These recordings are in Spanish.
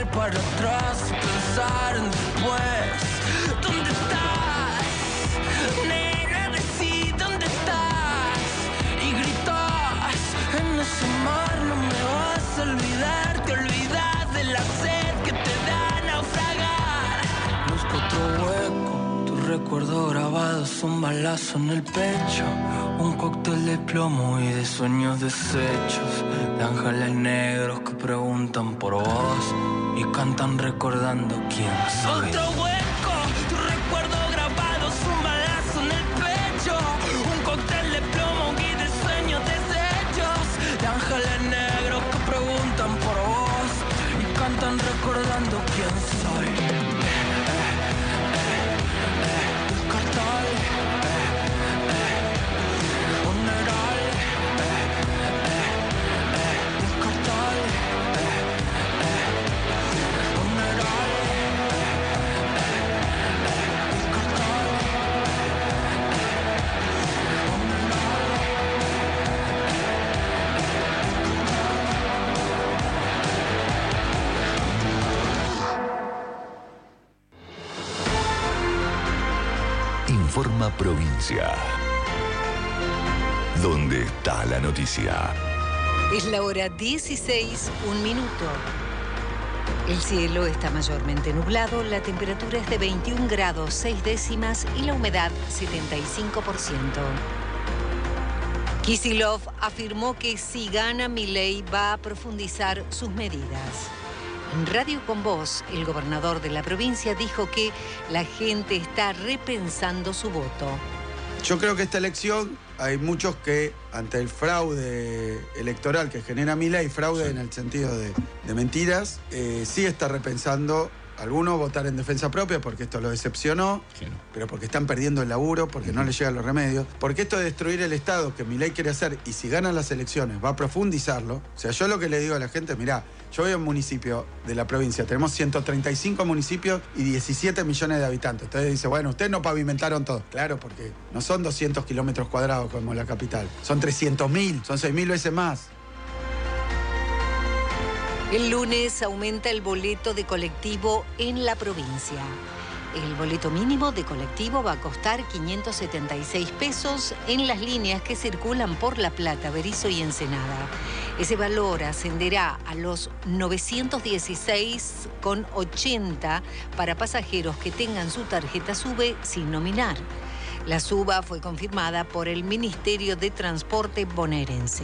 para atrás y pensar en después. ¿Dónde estás? Nena, decí dónde estás. Y gritas en ese mar, no me vas a olvidar. Te olvidas de la sed que te da naufragar. Busco otro hueco, tu recuerdo grabado es un balazo en el pecho. Un cóctel de plomo y de sueños deshechos. De ángeles negros que preguntan por vos y cantan recordando quién soy. Otro hueco, tu recuerdo grabado es un balazo en el pecho. Un cóctel de plomo y de sueños deshechos. De ángeles negros que preguntan por vos y cantan recordando quién soy. Descartable. Informa Provincia. ¿Dónde está la noticia? Es la hora 16, 1 minuto. El cielo está mayormente nublado, la temperatura es de 21 grados 6 décimas y la humedad 75%. Kicillof afirmó que si gana Milei va a profundizar sus medidas. En Radio con Voz, el gobernador de la provincia dijo que la gente está repensando su voto. Yo creo que esta elección hay muchos que, ante el fraude electoral que genera Milei, fraude en el sentido de mentiras, sí está repensando. Algunos votar en defensa propia porque esto lo decepcionó, pero porque están perdiendo el laburo, porque no les llegan los remedios, porque esto de destruir el Estado que Milei quiere hacer y si ganan las elecciones va a profundizarlo. O sea, yo lo que le digo a la gente, mirá, yo voy a un municipio de la provincia, tenemos 135 municipios y 17 millones de habitantes. Entonces dice, bueno, ustedes no pavimentaron todo. Claro, porque no son 200 kilómetros cuadrados como la capital, son 300.000, son 6.000 veces más. El lunes aumenta el boleto de colectivo en la provincia. El boleto mínimo de colectivo va a costar 576 pesos en las líneas que circulan por La Plata, Berisso y Ensenada. Ese valor ascenderá a los 916,80 para pasajeros que tengan su tarjeta SUBE sin nominar. La suba fue confirmada por el Ministerio de Transporte bonaerense.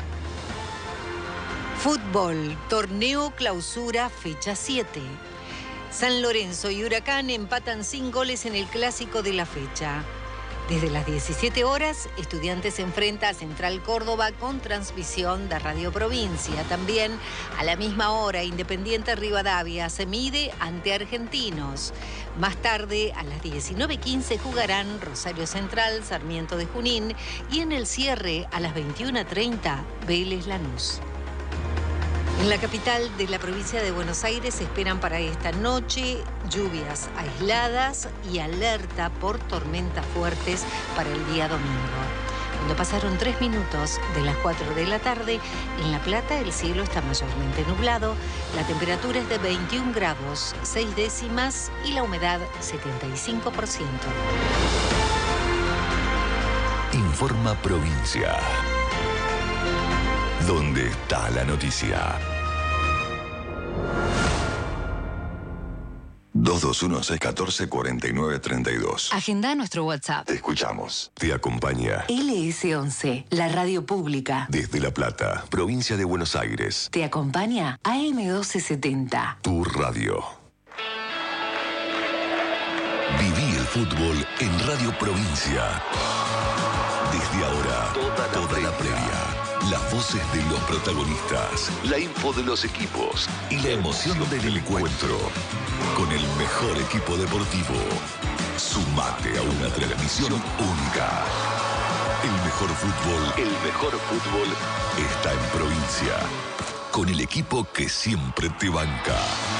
Fútbol, torneo clausura, fecha 7. San Lorenzo y Huracán empatan sin goles en el clásico de la fecha. Desde las 17 horas, Estudiantes se enfrenta a Central Córdoba con transmisión de Radio Provincia. También a la misma hora, Independiente Rivadavia se mide ante Argentinos. Más tarde, a las 19:15, jugarán Rosario Central, Sarmiento de Junín y en el cierre, a las 21:30, Vélez Lanús. En la capital de la provincia de Buenos Aires se esperan para esta noche lluvias aisladas y alerta por tormentas fuertes para el día domingo. Cuando pasaron 3 minutos de las 4 de la tarde, en La Plata el cielo está mayormente nublado, la temperatura es de 21 grados 6 décimas y la humedad 75%. Informa Provincia. ¿Dónde está la noticia? 221-614-4932. Agenda nuestro WhatsApp. Te escuchamos. Te acompaña LS11, la radio pública. desde La Plata, provincia de Buenos Aires. Te acompaña AM1270. Tu radio. Viví el fútbol en Radio Provincia. Desde ahora, toda la previa. Las voces de los protagonistas, la info de los equipos y la emoción del encuentro. Con el mejor equipo deportivo. Sumate a una transmisión única. El mejor fútbol está en provincia. Con el equipo que siempre te banca.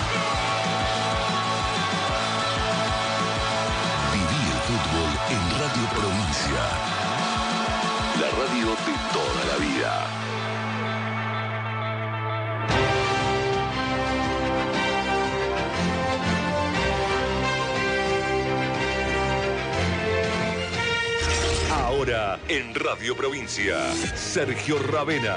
Viví el fútbol en Radio Provincia. La radio de toda la vida. ahora en Radio Provincia, Sergio Ravena.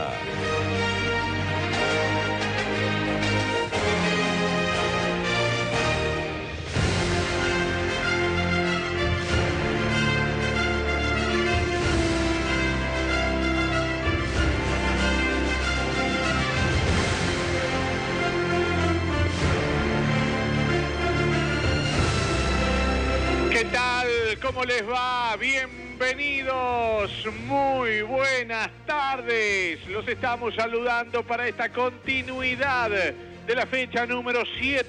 ¿Qué tal? ¿Cómo les va? Bienvenidos, muy buenas tardes. Los estamos saludando para esta continuidad de la fecha número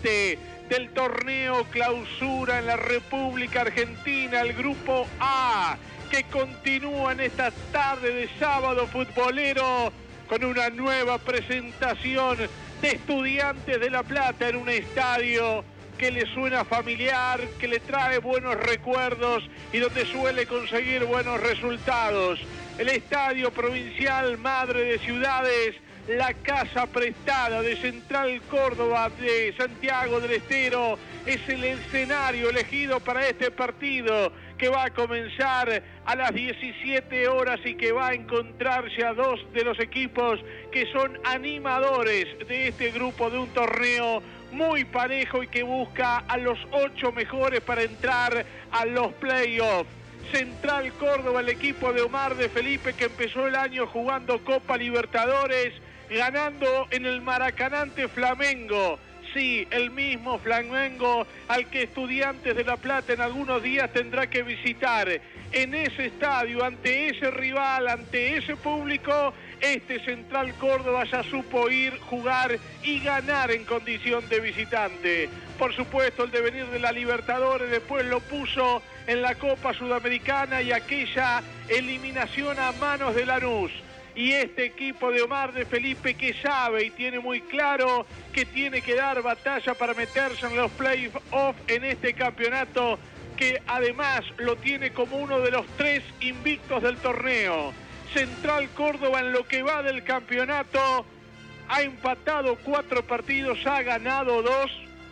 7 del torneo Clausura en la República Argentina, el Grupo A, que continúa en esta tarde de sábado futbolero con una nueva presentación de Estudiantes de La Plata en un estadio que le suena familiar, que le trae buenos recuerdos y donde suele conseguir buenos resultados. El Estadio Provincial Madre de Ciudades, la casa prestada de Central Córdoba de Santiago del Estero, es el escenario elegido para este partido que va a comenzar a las 17 horas y que va a encontrarse a dos de los equipos que son animadores de este grupo de un torneo muy parejo y que busca a los 8 mejores para entrar a los playoffs. Central Córdoba, el equipo de Omar de Felipe, que empezó el año jugando Copa Libertadores, ganando en el Maracanante Flamengo. Sí, el mismo Flamengo al que Estudiantes de La Plata en algunos días tendrá que visitar. En ese estadio, ante ese rival, ante ese público, este Central Córdoba ya supo ir, jugar y ganar en condición de visitante. Por supuesto, el devenir de la Libertadores después lo puso en la Copa Sudamericana y aquella eliminación a manos de Lanús. Y este equipo de Omar de Felipe, que sabe y tiene muy claro que tiene que dar batalla para meterse en los playoffs en este campeonato, que además lo tiene como uno de los 3 invictos del torneo. Central Córdoba, en lo que va del campeonato, ha empatado 4 partidos, ha ganado 2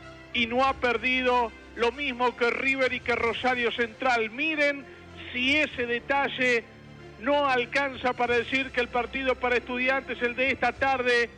y no ha perdido, lo mismo que River y que Rosario Central. Miren si ese detalle no alcanza para decir que el partido para Estudiantes, el de esta tarde,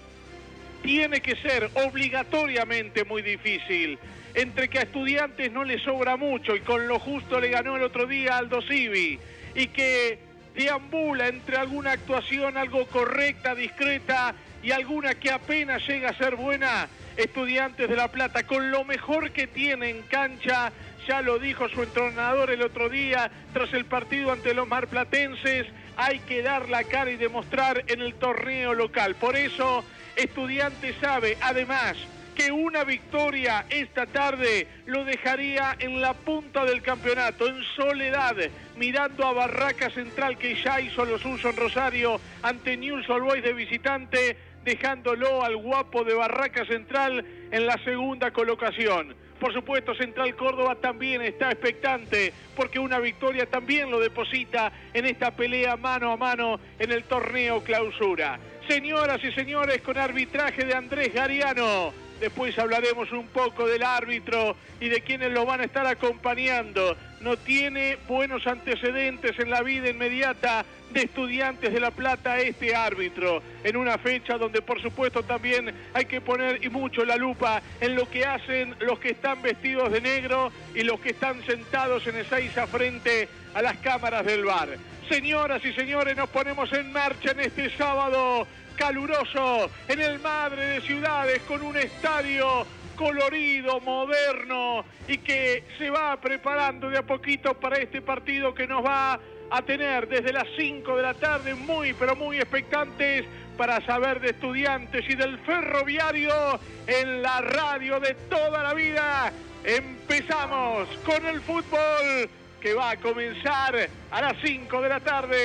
tiene que ser obligatoriamente muy difícil. Entre que a Estudiantes no le sobra mucho y con lo justo le ganó el otro día Aldo Civi, y que deambula entre alguna actuación algo correcta, discreta y alguna que apenas llega a ser buena, Estudiantes de La Plata, con lo mejor que tiene en cancha, ya lo dijo su entrenador el otro día tras el partido ante los marplatenses, hay que dar la cara y demostrar en el torneo local. Por eso Estudiantes sabe además que una victoria esta tarde lo dejaría en la punta del campeonato, en soledad, mirando a Barraca Central, que ya hizo lo suyo en Rosario ante Newell's Old Boys de visitante, dejándolo al guapo de Barraca Central en la segunda colocación. Por supuesto, Central Córdoba también está expectante, porque una victoria también lo deposita en esta pelea mano a mano en el torneo Clausura. Señoras y señores, con arbitraje de Andrés Gariano. Después hablaremos un poco del árbitro y de quienes lo van a estar acompañando. No tiene buenos antecedentes en la vida inmediata de Estudiantes de La Plata este árbitro, en una fecha donde por supuesto también hay que poner y mucho la lupa en lo que hacen los que están vestidos de negro y los que están sentados en Ezeiza frente a las cámaras del VAR. Señoras y señores, nos ponemos en marcha en este sábado caluroso en el Madre de Ciudades, con un estadio colorido, moderno, y que se va preparando de a poquito para este partido que nos va a tener desde las 5 de la tarde muy pero muy expectantes para saber de Estudiantes y del Ferroviario en la radio de toda la vida. Empezamos con el fútbol que va a comenzar a las 5 de la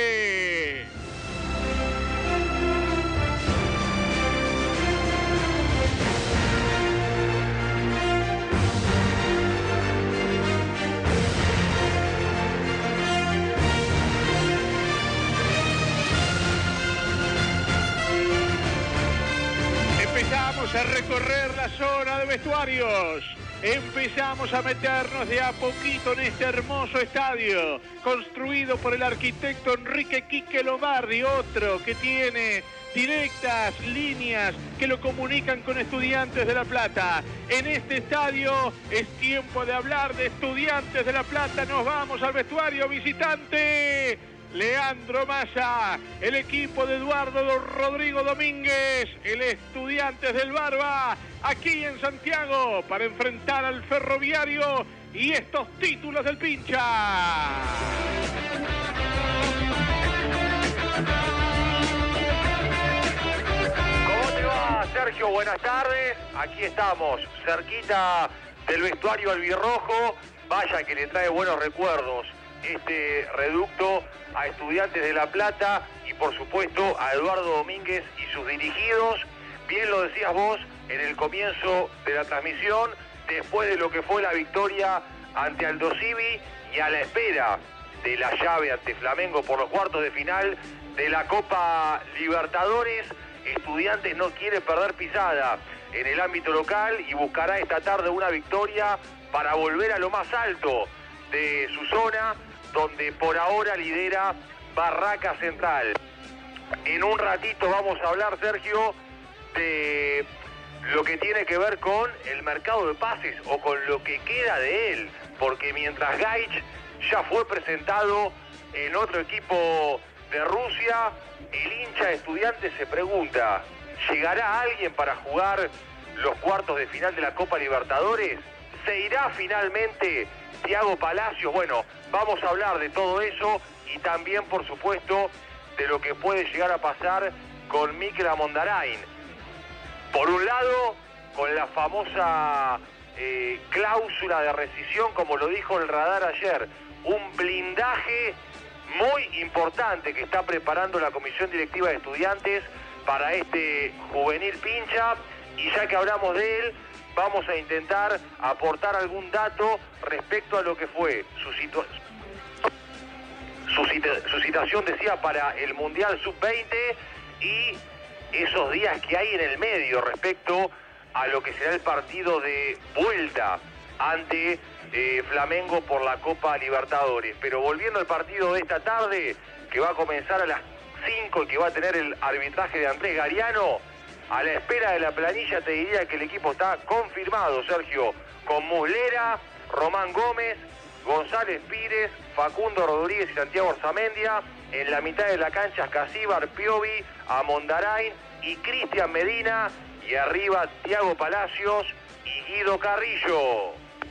tarde. Empezamos a recorrer la zona de vestuarios. Empezamos a meternos de a poquito en este hermoso estadio, construido por el arquitecto Enrique Quique Lombardi, otro que tiene directas líneas que lo comunican con Estudiantes de La Plata. En este estadio es tiempo de hablar de Estudiantes de La Plata. Nos vamos al vestuario visitante. Leandro Massa, el equipo de Eduardo Rodrigo Domínguez, el Estudiantes del Barba, aquí en Santiago para enfrentar al Ferroviario y estos títulos del Pincha. ¿Cómo te va, Sergio? Buenas tardes. Aquí estamos, cerquita del vestuario albirrojo. Vaya que le trae buenos recuerdos este reducto a Estudiantes de La Plata y por supuesto a Eduardo Domínguez y sus dirigidos. Bien lo decías vos en el comienzo de la transmisión, después de lo que fue la victoria ante Aldo Civi y a la espera de la llave ante Flamengo por los cuartos de final de la Copa Libertadores. Estudiantes no quiere perder pisada en el ámbito local y buscará esta tarde una victoria para volver a lo más alto de su zona, donde por ahora lidera Barraca Central. En un ratito vamos a hablar, Sergio, de lo que tiene que ver con el mercado de pases o con lo que queda de él, porque mientras Gaich ya fue presentado en otro equipo de Rusia, el hincha de Estudiantes se pregunta, ¿llegará alguien para jugar los cuartos de final de la Copa Libertadores? ¿Se irá finalmente Thiago Palacios? Bueno, vamos a hablar de todo eso y también, por supuesto, de lo que puede llegar a pasar con Mikel Amondarain. Por un lado, con la famosa cláusula de rescisión, como lo dijo el Radar ayer, un blindaje muy importante que está preparando la Comisión Directiva de Estudiantes para este juvenil Pincha, y ya que hablamos de él, vamos a intentar aportar algún dato respecto a lo que fue su citación, decía, para el Mundial Sub-20 y esos días que hay en el medio respecto a lo que será el partido de vuelta ante Flamengo por la Copa Libertadores. Pero volviendo al partido de esta tarde, que va a comenzar a las 5 y que va a tener el arbitraje de Andrés Gariano, a la espera de la planilla te diría que el equipo está confirmado, Sergio, con Muslera, Román Gómez, González Pires, Facundo Rodríguez y Santiago Orzamendia. En la mitad de la cancha, Casíbar, Piovi, Amondarain y Cristian Medina. Y arriba, Thiago Palacios y Guido Carrillo.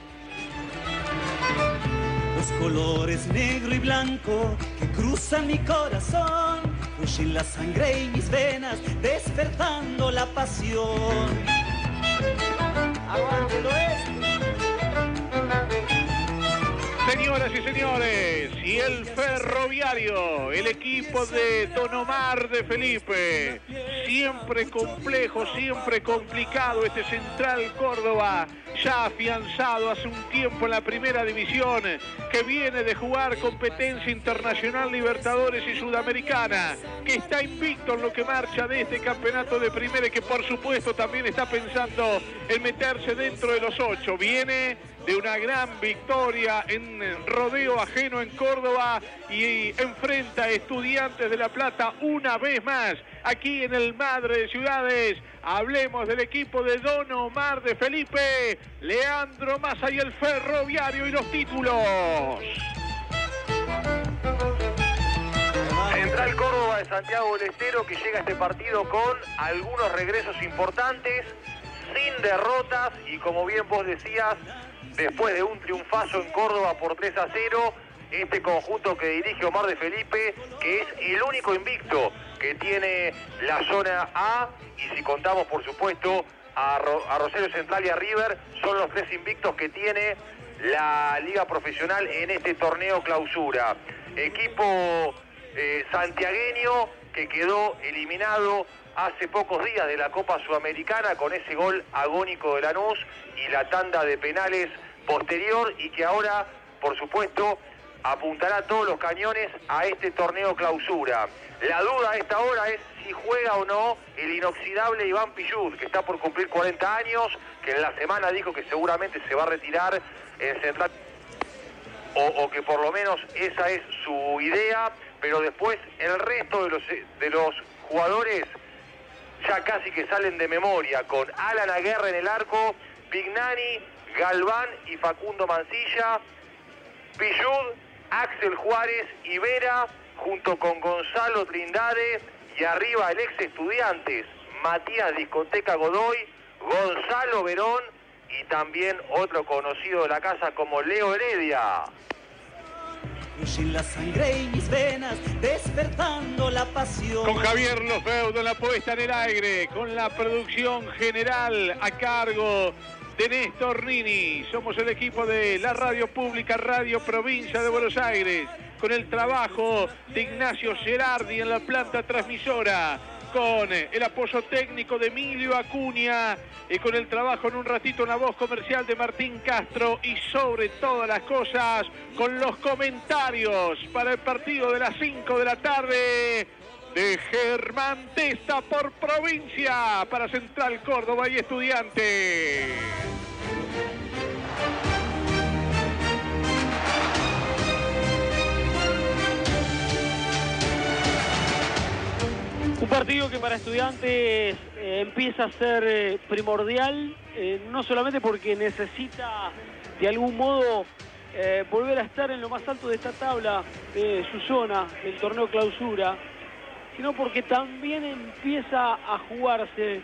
Los colores negro y blanco que cruzan mi corazón, fluyen la sangre y mis venas, despertando la pasión. ¡Aguante el oeste! Señoras y señores, y el Ferroviario, el equipo de Don Omar de Felipe, siempre complejo, siempre complicado, este Central Córdoba, ya afianzado hace un tiempo en la primera división, que viene de jugar competencia internacional, Libertadores y Sudamericana, que está invicto en lo que marcha de este campeonato de primera y que por supuesto también está pensando en meterse dentro de los 8. Viene de una gran victoria en rodeo ajeno en Córdoba y enfrenta a Estudiantes de La Plata una vez más aquí en el Madre de Ciudades. Hablemos del equipo de Don Omar de Felipe, Leandro Massa y el Ferroviario y los títulos. Central Córdoba de Santiago del Estero, que llega a este partido con algunos regresos importantes, sin derrotas y, como bien vos decías, después de un triunfazo en Córdoba por 3-0, este conjunto que dirige Omar de Felipe, que es el único invicto que tiene la zona A, y si contamos por supuesto a Rosario Central y a River, son los 3 invictos que tiene la Liga Profesional en este torneo clausura. Equipo santiagueño que quedó eliminado hace pocos días de la Copa Sudamericana con ese gol agónico de Lanús y la tanda de penales posterior, y que ahora, por supuesto, apuntará todos los cañones a este torneo clausura. La duda a esta hora es si juega o no el inoxidable Iván Pillud, que está por cumplir 40 años, que en la semana dijo que seguramente se va a retirar en Central, o que por lo menos esa es su idea, pero después el resto de los jugadores ya casi que salen de memoria, con Alan Aguerre en el arco, Pignani, Galván y Facundo Mancilla, Pillud, Axel Juárez y Vera, junto con Gonzalo Trindade, y arriba el ex Estudiantes, Matías Discoteca Godoy, Gonzalo Verón y también otro conocido de la casa como Leo Heredia. En la sangre y mis venas, despertando la pasión. Con Javier Lofeudo en la puesta en el aire, con la producción general a cargo de Néstor Nini. Somos el equipo de la radio pública, Radio Provincia de Buenos Aires, con el trabajo de Ignacio Gerardi en la planta transmisora, con el apoyo técnico de Emilio Acuña y con el trabajo en un ratito en la voz comercial de Martín Castro, y sobre todas las cosas con los comentarios para el partido de las 5 de la tarde de Germán Testa por Provincia para Central Córdoba y Estudiantes. Un partido que para Estudiantes empieza a ser primordial, no solamente porque necesita de algún modo volver a estar en lo más alto de esta tabla de su zona, del torneo clausura, sino porque también empieza a jugarse,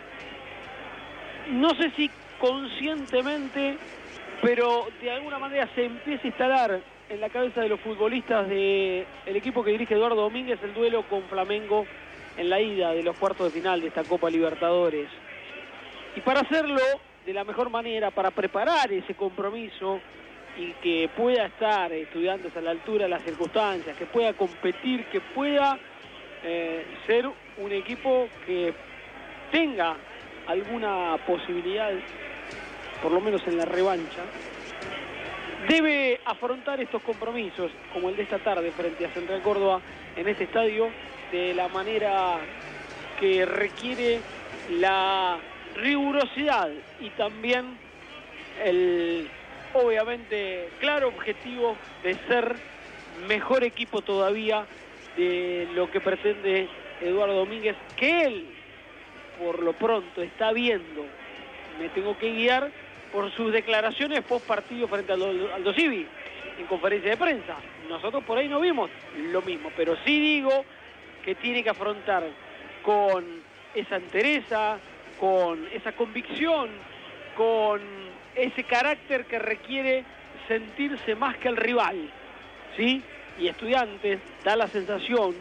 no sé si conscientemente, pero de alguna manera se empieza a instalar en la cabeza de los futbolistas del equipo que dirige Eduardo Domínguez el duelo con Flamengo en la ida de los cuartos de final de esta Copa Libertadores. Y para hacerlo de la mejor manera, para preparar ese compromiso y que pueda estar Estudiantes a la altura de las circunstancias, que pueda competir, que pueda ser un equipo que tenga alguna posibilidad, por lo menos en la revancha, debe afrontar estos compromisos, como el de esta tarde frente a Central Córdoba, en este estadio, de la manera que requiere la rigurosidad y también el, obviamente, claro objetivo de ser mejor equipo todavía de lo que pretende Eduardo Domínguez, que él, por lo pronto, está viendo. Me tengo que guiar por sus declaraciones post partido frente al Aldo Civi en conferencia de prensa. Nosotros por ahí no vimos lo mismo, pero sí digo que tiene que afrontar con esa entereza, con esa convicción, con ese carácter que requiere sentirse más que el rival, ¿sí? Y Estudiantes da la sensación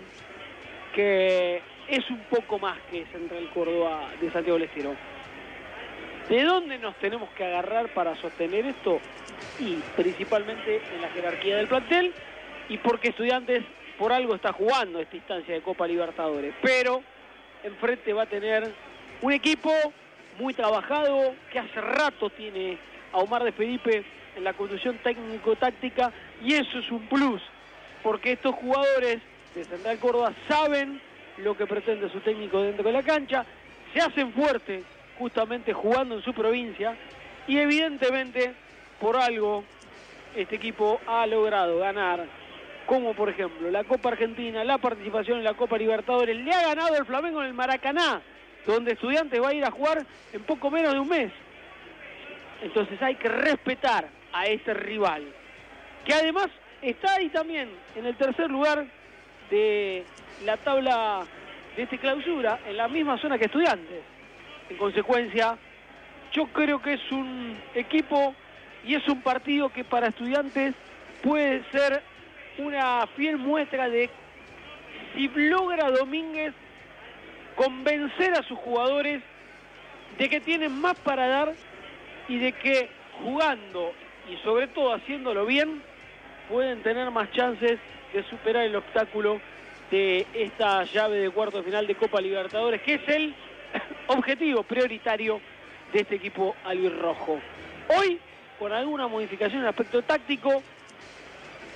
que es un poco más que Central Córdoba de Santiago del Estero. ¿De dónde nos tenemos que agarrar para sostener esto? Y principalmente en la jerarquía del plantel, y porque Estudiantes por algo está jugando esta instancia de Copa Libertadores, pero enfrente va a tener un equipo muy trabajado, que hace rato tiene a Omar de Felipe en la conducción técnico-táctica, y eso es un plus, porque estos jugadores de Central Córdoba saben lo que pretende su técnico dentro de la cancha, se hacen fuertes justamente jugando en su provincia, y evidentemente por algo este equipo ha logrado ganar, como por ejemplo la Copa Argentina, la participación en la Copa Libertadores. Le ha ganado el Flamengo en el Maracaná, donde Estudiantes va a ir a jugar en poco menos de un mes. Entonces hay que respetar a este rival, que además está ahí también en el tercer lugar de la tabla de este clausura, en la misma zona que Estudiantes. En consecuencia, yo creo que es un equipo y es un partido que para Estudiantes puede ser una fiel muestra de si logra Domínguez convencer a sus jugadores de que tienen más para dar y de que jugando y sobre todo haciéndolo bien pueden tener más chances de superar el obstáculo de esta llave de cuarto de final de Copa Libertadores, que es el objetivo prioritario de este equipo albirrojo. Hoy, con alguna modificación en aspecto táctico,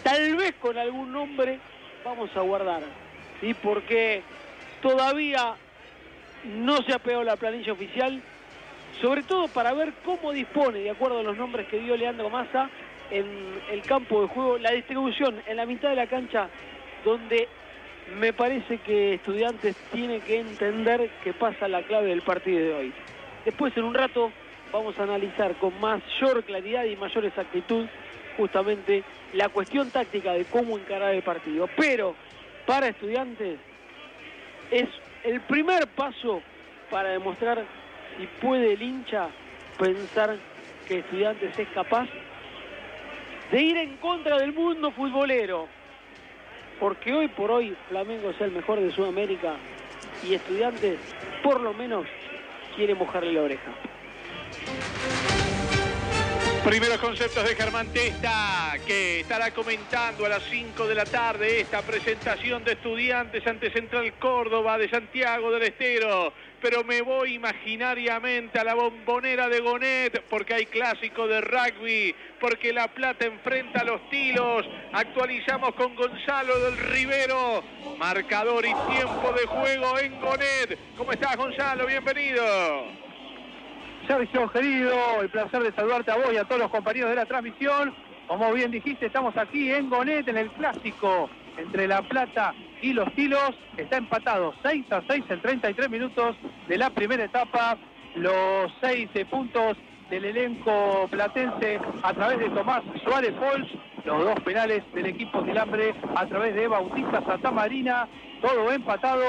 tal vez con algún nombre, vamos a guardar, ¿sí? Porque todavía no se ha pegado la planilla oficial, sobre todo para ver cómo dispone, de acuerdo a los nombres que dio Leandro Massa, en el campo de juego, la distribución en la mitad de la cancha, donde me parece que Estudiantes tiene que entender que pasa la clave del partido de hoy. Después, en un rato, vamos a analizar con mayor claridad y mayor exactitud justamente la cuestión táctica de cómo encarar el partido. Pero para Estudiantes es el primer paso para demostrar si puede el hincha pensar que Estudiantes es capaz de ir en contra del mundo futbolero. Porque hoy por hoy Flamengo es el mejor de Sudamérica y Estudiantes por lo menos quiere mojarle la oreja. Primeros conceptos de Germán Testa, que estará comentando a las 5 de la tarde esta presentación de Estudiantes ante Central Córdoba de Santiago del Estero. Pero me voy imaginariamente a la Bombonera de Gonet, porque hay clásico de rugby, porque La Plata enfrenta a los Tilos. Actualizamos con Gonzalo del Rivero, marcador y tiempo de juego en Gonet. ¿Cómo estás, Gonzalo? Bienvenido. Sergio, querido, el placer de saludarte a vos y a todos los compañeros de la transmisión. Como bien dijiste, estamos aquí en Gonet, en el clásico entre La Plata y los Tilos. Está empatado 6-6 en 33 minutos de la primera etapa. Los 6 puntos del elenco platense a través de Tomás Suárez Pols. Los 2 penales del equipo Tilambre a través de Bautista Santamarina. Todo empatado.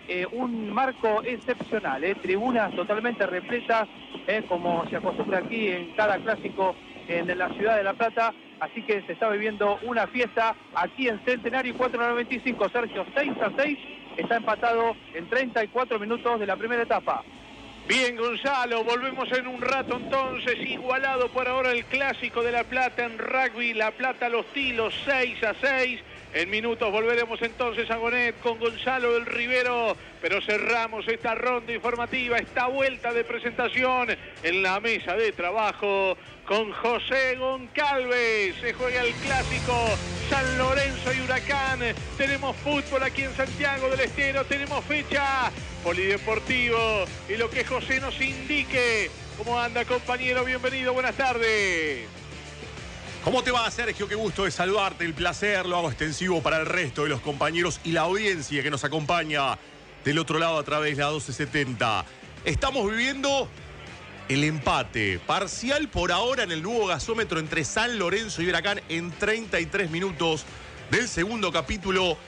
Un marco excepcional, tribunas totalmente repletas, como se acostumbra aquí en cada clásico en la ciudad de La Plata. Así que se está viviendo una fiesta aquí en Centenario 495. Sergio, 6-6, está empatado en 34 minutos de la primera etapa. Bien, Gonzalo, volvemos en un rato entonces, igualado por ahora el clásico de La Plata en rugby, La Plata Los Tilos, 6-6. En minutos volveremos entonces a Gonet con Gonzalo del Rivero, pero cerramos esta ronda informativa, esta vuelta de presentación en la mesa de trabajo con José Goncalves. Se juega el clásico San Lorenzo y Huracán. Tenemos fútbol aquí en Santiago del Estero, tenemos fecha polideportivo y lo que José nos indique. ¿Cómo anda, compañero? Bienvenido, buenas tardes. ¿Cómo te va, Sergio? Qué gusto de saludarte, el placer lo hago extensivo para el resto de los compañeros y la audiencia que nos acompaña del otro lado a través de la 1270. Estamos viviendo el empate parcial por ahora en el nuevo gasómetro entre San Lorenzo y Huracán en 33 minutos del segundo capítulo.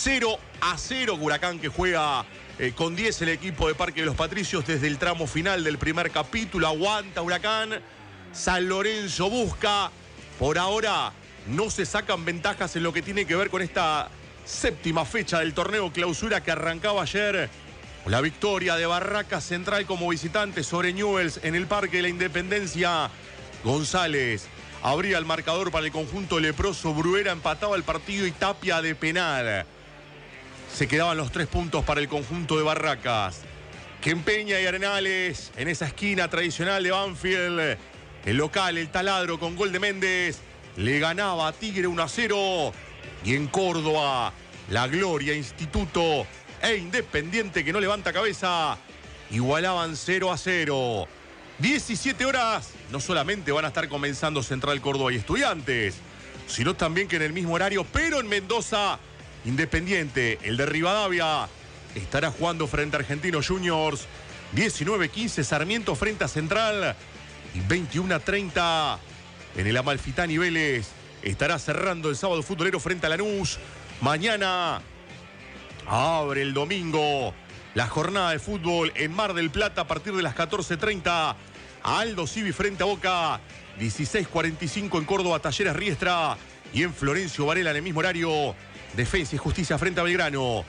0-0, Huracán que juega con 10 el equipo de Parque de los Patricios desde el tramo final del primer capítulo. Aguanta Huracán, San Lorenzo busca. Por ahora no se sacan ventajas en lo que tiene que ver con esta séptima fecha del torneo clausura que arrancaba ayer. La victoria de Barracas Central como visitante sobre Newell's en el Parque de la Independencia. González abría el marcador para el conjunto leproso. Bruera empataba el partido y Tapia de penal. Se quedaban los 3 puntos para el conjunto de Barracas. Quempeña y Arenales en esa esquina tradicional de Banfield. El local, el Taladro, con gol de Méndez, le ganaba a Tigre 1-0. Y en Córdoba, la Gloria, Instituto e Independiente, que no levanta cabeza, igualaban 0-0. 17 horas, no solamente van a estar comenzando Central Córdoba y Estudiantes, sino también que en el mismo horario, pero en Mendoza, Independiente, el de Rivadavia, estará jugando frente a Argentinos Juniors. 19-15, Sarmiento frente a Central. Y 21-30 en el Amalfitani Vélez estará cerrando el sábado futbolero frente a Lanús. Mañana abre el domingo la jornada de fútbol en Mar del Plata a partir de las 14:30. Aldo Civi frente a Boca. 16:45 en Córdoba, Talleres Riestra. Y en Florencio Varela en el mismo horario, Defensa y Justicia frente a Belgrano.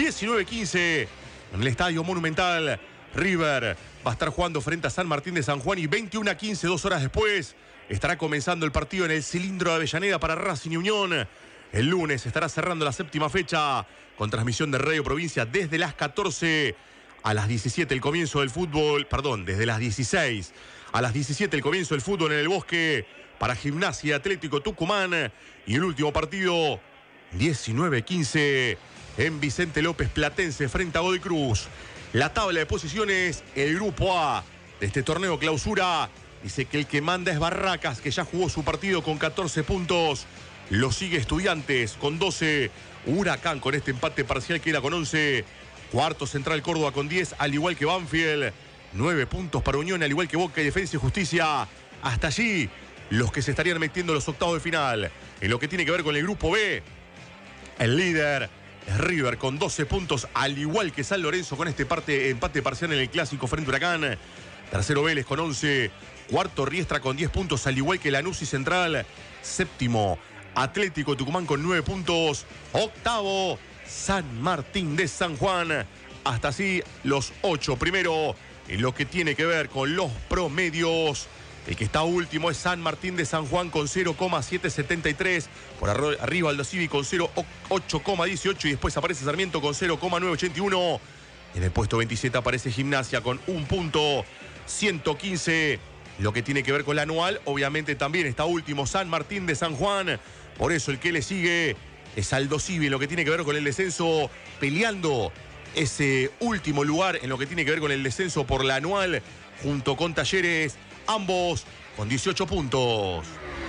19-15 en el Estadio Monumental. River va a estar jugando frente a San Martín de San Juan y 21-15, 2 horas después, estará comenzando el partido en el Cilindro de Avellaneda para Racing y Unión. El lunes estará cerrando la séptima fecha con transmisión de Radio Provincia desde las 14 a las 17 el comienzo del fútbol, desde las 16 a las 17 el comienzo del fútbol en el Bosque para Gimnasia Atlético Tucumán. Y el último partido, 19-15, en Vicente López Platense frente a Godoy Cruz. La tabla de posiciones, el grupo A de este torneo clausura, dice que el que manda es Barracas, que ya jugó su partido con 14 puntos. Lo sigue Estudiantes con 12. Huracán con este empate parcial queda con 11. Cuarto Central Córdoba con 10, al igual que Banfield. 9 puntos para Unión, al igual que Boca y Defensa y Justicia. Hasta allí los que se estarían metiendo en los octavos de final. En lo que tiene que ver con el grupo B, el líder es River con 12 puntos, al igual que San Lorenzo con este empate parcial en el clásico frente a Huracán. Tercero Vélez con 11. Cuarto Riestra con 10 puntos, al igual que Lanús y Central. Séptimo Atlético Tucumán con 9 puntos. Octavo San Martín de San Juan. Hasta así los 8. Primero, en lo que tiene que ver con los promedios, el que está último es San Martín de San Juan con 0,773. Por arriba Aldo Civi con 0,818. Y después aparece Sarmiento con 0,981. En el puesto 27 aparece Gimnasia con 1 punto, 115. Lo que tiene que ver con la anual, obviamente también está último San Martín de San Juan. Por eso el que le sigue es Aldo Civi en lo que tiene que ver con el descenso, peleando ese último lugar en lo que tiene que ver con el descenso por la anual, junto con Talleres, ambos con 18 puntos.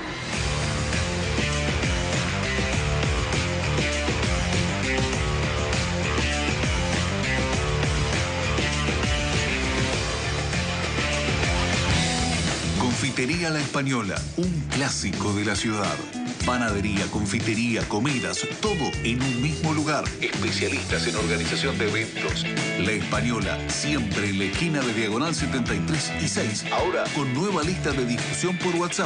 Confitería La Española, un clásico de la ciudad. Panadería, confitería, comidas, todo en un mismo lugar. Especialistas en organización de eventos. La Española, siempre en la esquina de Diagonal 73 y 6. Ahora con nueva lista de difusión por WhatsApp.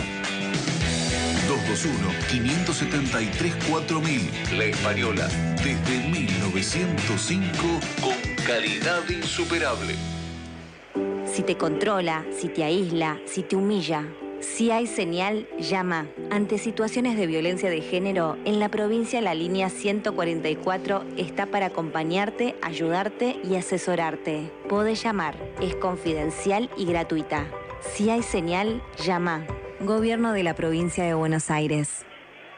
221-573-4000. La Española, desde 1905, con calidad insuperable. Si te controla, si te aísla, si te humilla, si hay señal, llama. Ante situaciones de violencia de género, en la provincia la línea 144 está para acompañarte, ayudarte y asesorarte. Podés llamar, es confidencial y gratuita. Si hay señal, llama. Gobierno de la provincia de Buenos Aires.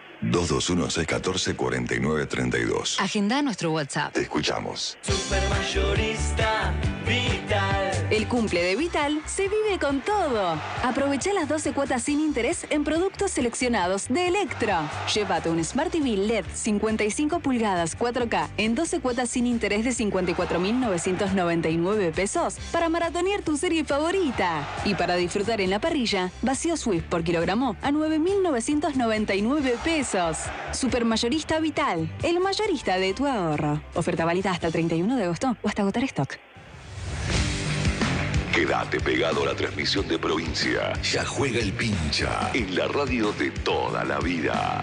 221-614-4932. Agenda nuestro WhatsApp. Te escuchamos. Supermayorista Vital. El cumple de Vital se vive con todo. Aprovecha las 12 cuotas sin interés en productos seleccionados de Electro. Llévate un Smart TV LED 55 pulgadas 4K en 12 cuotas sin interés de 54.999 pesos para maratonear tu serie favorita. Y para disfrutar en la parrilla, vacío Swift por kilogramo a 9.999 pesos. Supermayorista Vital, el mayorista de tu ahorro. Oferta válida hasta el 31 de agosto o hasta agotar stock. Quédate pegado a la transmisión de provincia. Ya juega el pincha en la radio de toda la vida.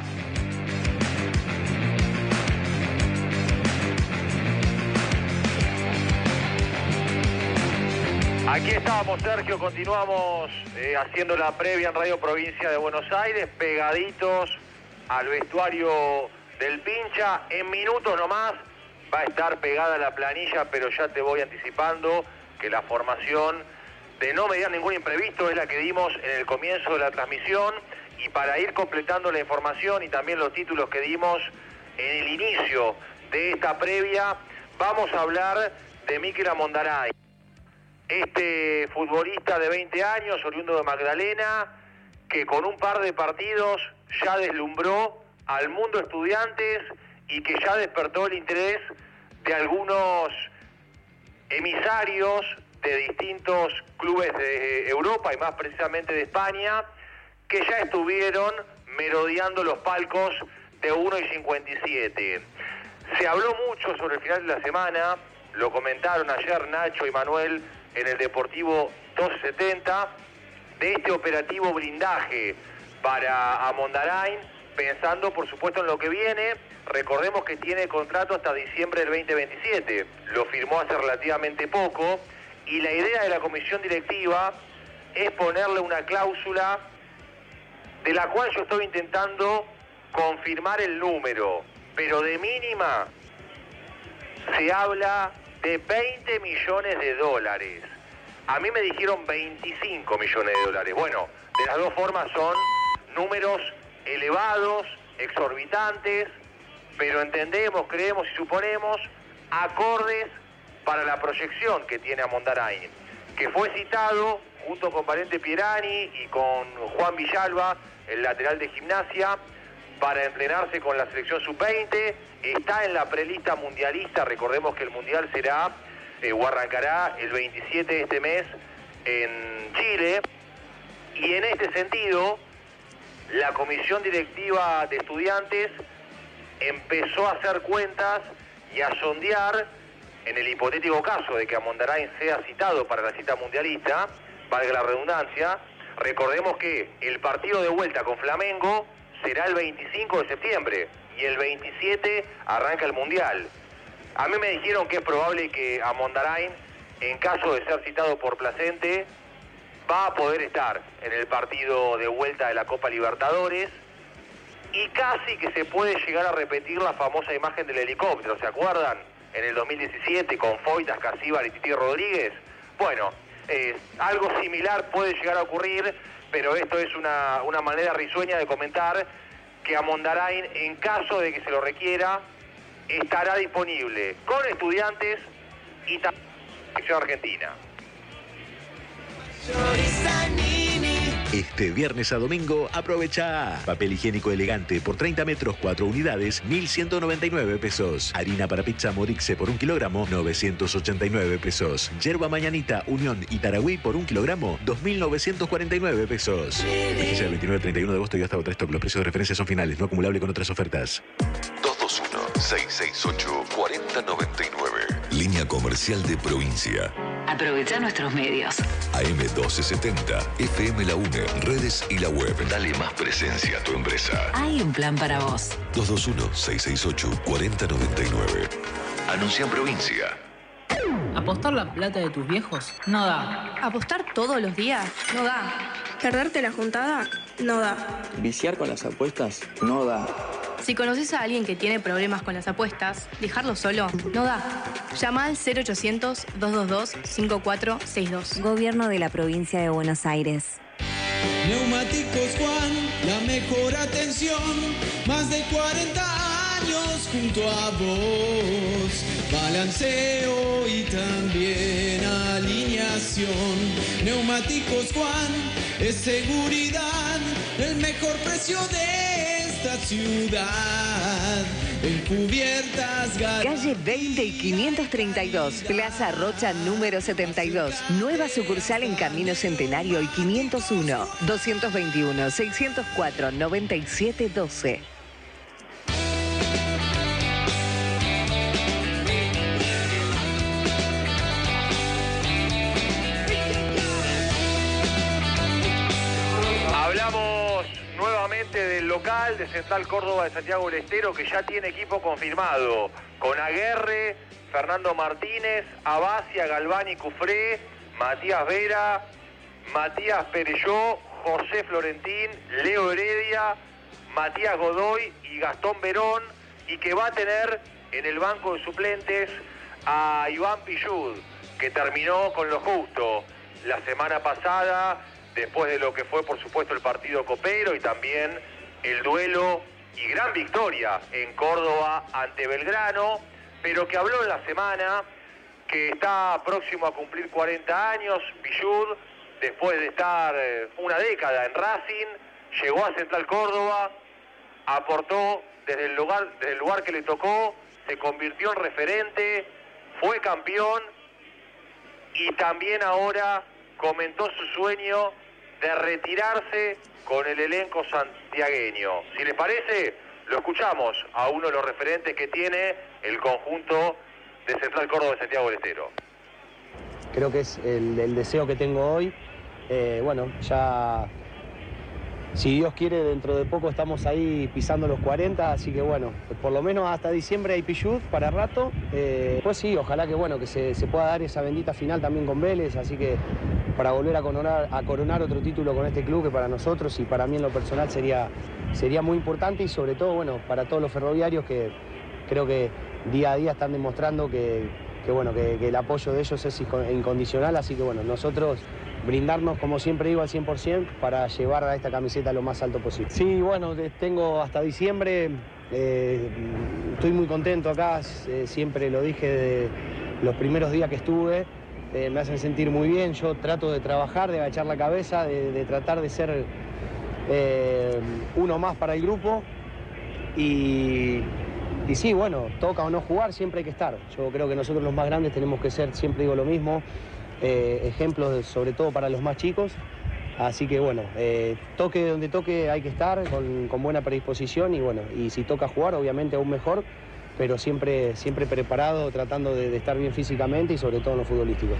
Aquí estamos, Sergio, continuamos haciendo la previa en Radio Provincia de Buenos Aires, pegaditos al vestuario del pincha. En minutos nomás va a estar pegada la planilla, pero ya te voy anticipando que la formación de no mediar ningún imprevisto es la que dimos en el comienzo de la transmisión. Y para ir completando la información y también los títulos que dimos en el inicio de esta previa, vamos a hablar de Mikel Amondaray, este futbolista de 20 años, oriundo de Magdalena, que con un par de partidos ya deslumbró al mundo Estudiantes y que ya despertó el interés de algunos emisarios de distintos clubes de Europa y más precisamente de España, que ya estuvieron merodeando los palcos de 1:57. Se habló mucho sobre el final de la semana, lo comentaron ayer Nacho y Manuel en el Deportivo 270, de este operativo blindaje para Amondaray, pensando por supuesto en lo que viene. Recordemos que tiene contrato hasta diciembre del 2027, lo firmó hace relativamente poco, y la idea de la comisión directiva es ponerle una cláusula de la cual yo estoy intentando confirmar el número, pero de mínima se habla de 20 millones de dólares. A mí me dijeron 25 millones de dólares. Bueno, de las dos formas son números elevados, exorbitantes, pero entendemos, creemos y suponemos acordes para la proyección que tiene Amondarain, que fue citado junto con Valente Pierani y con Juan Villalba, el lateral de Gimnasia, para entrenarse con la selección sub-20. Está en la prelista mundialista. Recordemos que el mundial será o arrancará el 27 de este mes en Chile. Y en este sentido, la comisión directiva de estudiantes empezó a hacer cuentas y a sondear, en el hipotético caso de que Amondarain sea citado para la cita mundialista, valga la redundancia. Recordemos que el partido de vuelta con Flamengo será el 25 de septiembre y el 27 arranca el Mundial. A mí me dijeron que es probable que Amondarain, en caso de ser citado por Placente, va a poder estar en el partido de vuelta de la Copa Libertadores, y casi que se puede llegar a repetir la famosa imagen del helicóptero, ¿se acuerdan? En el 2017 con Foytas, Casíbar y Titi Rodríguez. Bueno, algo similar puede llegar a ocurrir, pero esto es una manera risueña de comentar que Amondarain, en caso de que se lo requiera, estará disponible con estudiantes y también con la selección argentina. Este viernes a domingo aprovecha papel higiénico elegante por 30 metros, 4 unidades, 1.199 pesos. Harina para pizza Morixe por 1 kilogramo, 989 pesos. Yerba Mañanita Unión y Taragüí por 1 kilogramo, 2.949 pesos. Vigencia del 29 al 31 de agosto y hasta otra stock. Los precios de referencia son finales, no acumulable con otras ofertas. 221-668-4099. Línea comercial de provincia. Aprovecha nuestros medios. AM 1270, FM La UNE, redes y la web. Dale más presencia a tu empresa. Hay un plan para vos. 221-668-4099. Anuncia en provincia. ¿Apostar la plata de tus viejos? No da. ¿Apostar todos los días? No da. ¿Perderte la juntada? No da. ¿Viciar con las apuestas? No da. Si conoces a alguien que tiene problemas con las apuestas, dejarlo solo no da. Llama al 0800-222-5462. Gobierno de la Provincia de Buenos Aires. Neumáticos Juan, la mejor atención, más de 40 años junto a vos. Balanceo y también alineación. Neumáticos Juan, es seguridad, el mejor precio de esta ciudad. En cubiertas Calle 20 y 532, Plaza Rocha número 72. Nueva sucursal en Camino Centenario y 501. 221-604-9712. Hablamos nuevamente del local de Central Córdoba de Santiago del Estero, que ya tiene equipo confirmado, con Aguerre, Fernando Martínez, Abacia, Galvani, Cufré, Matías Vera, Matías Perelló, José Florentín, Leo Heredia, Matías Godoy y Gastón Verón, y que va a tener en el banco de suplentes a Iván Pillud, que terminó con lo justo la semana pasada, después de lo que fue, por supuesto, el partido copero y también el duelo y gran victoria en Córdoba ante Belgrano, pero que habló en la semana que está próximo a cumplir 40 años. Pillud, después de estar una década en Racing, llegó a Central Córdoba, aportó desde el lugar que le tocó, se convirtió en referente, fue campeón y también ahora comentó su sueño de retirarse con el elenco santiagueño. Si les parece, lo escuchamos a uno de los referentes que tiene el conjunto de Central Córdoba de Santiago del Estero. Creo que es el deseo que tengo hoy. Bueno, ya, si Dios quiere, dentro de poco estamos ahí pisando los 40, así que bueno, por lo menos hasta diciembre hay Pillud para rato. Pues sí, ojalá que bueno, que se pueda dar esa bendita final también con Vélez, así que para volver a coronar otro título con este club, que para nosotros y para mí en lo personal sería muy importante, y sobre todo, bueno, para todos los ferroviarios que creo que día a día están demostrando que el apoyo de ellos es incondicional, así que bueno, nosotros brindarnos, como siempre digo, al 100% para llevar a esta camiseta lo más alto posible. Sí, bueno, tengo hasta diciembre, estoy muy contento acá, siempre lo dije de los primeros días que estuve, me hacen sentir muy bien, yo trato de trabajar, de agachar la cabeza, de tratar de ser uno más para el grupo y sí, bueno, toca o no jugar, siempre hay que estar. Yo creo que nosotros los más grandes tenemos que ser, siempre digo lo mismo, ejemplos sobre todo para los más chicos. Así que bueno, toque donde toque hay que estar con buena predisposición y bueno, y si toca jugar obviamente aún mejor, pero siempre preparado, tratando de estar bien físicamente y sobre todo en lo futbolístico.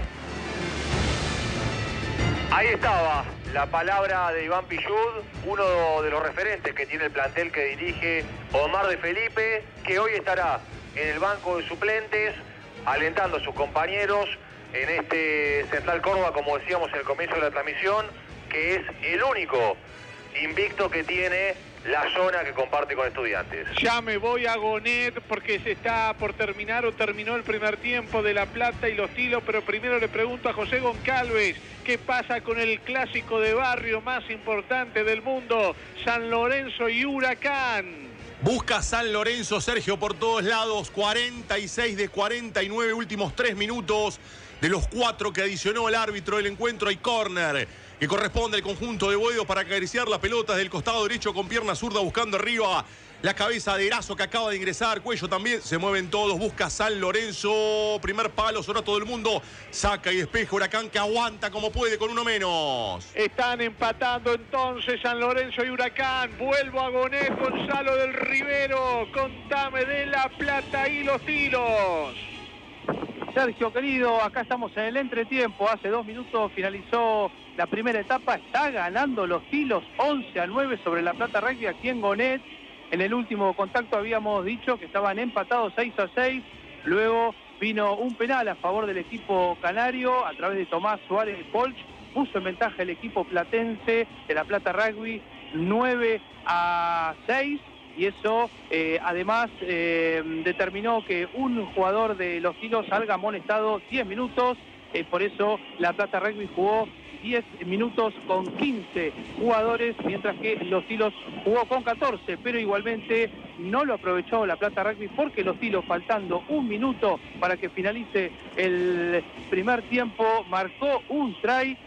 Ahí estaba la palabra de Iván Pillud, uno de los referentes que tiene el plantel que dirige Omar de Felipe, que hoy estará en el banco de suplentes, alentando a sus compañeros en este Central Córdoba, como decíamos en el comienzo de la transmisión, que es el único invicto que tiene la zona que comparte con Estudiantes. Ya me voy a Gonet porque se está por terminar o terminó el primer tiempo de La Plata y los Tilos, pero primero le pregunto a José Goncalves, ¿qué pasa con el clásico de barrio más importante del mundo, San Lorenzo y Huracán? Busca San Lorenzo, Sergio, por todos lados, 46 de 49 últimos 3 minutos de los 4 que adicionó el árbitro del encuentro. Hay córner que corresponde al conjunto de Boedo para acariciar la pelota desde el costado derecho con pierna zurda, buscando arriba la cabeza de Erazo que acaba de ingresar, Cuello también, se mueven todos, busca San Lorenzo, primer palo, sonó todo el mundo, saca y despeja Huracán que aguanta como puede con uno menos. Están empatando entonces San Lorenzo y Huracán, vuelvo a Gonet, Gonzalo del Rivero, contame de La Plata y los Tilos. Sergio, querido, acá estamos en el entretiempo. Hace 2 minutos finalizó la primera etapa. Está ganando los Tilos 11-9 sobre La Plata Rugby aquí en Gonet. En el último contacto habíamos dicho que estaban empatados 6-6. Luego vino un penal a favor del equipo canario a través de Tomás Suárez Polch. Puso en ventaja el equipo platense de La Plata Rugby 9-6. Y eso además determinó que un jugador de los Tilos salga amonestado 10 minutos. Por eso La Plata Rugby jugó 10 minutos con 15 jugadores, mientras que los Tilos jugó con 14, pero igualmente no lo aprovechó La Plata Rugby porque los Tilos, faltando 1 minuto para que finalice el primer tiempo, marcó un try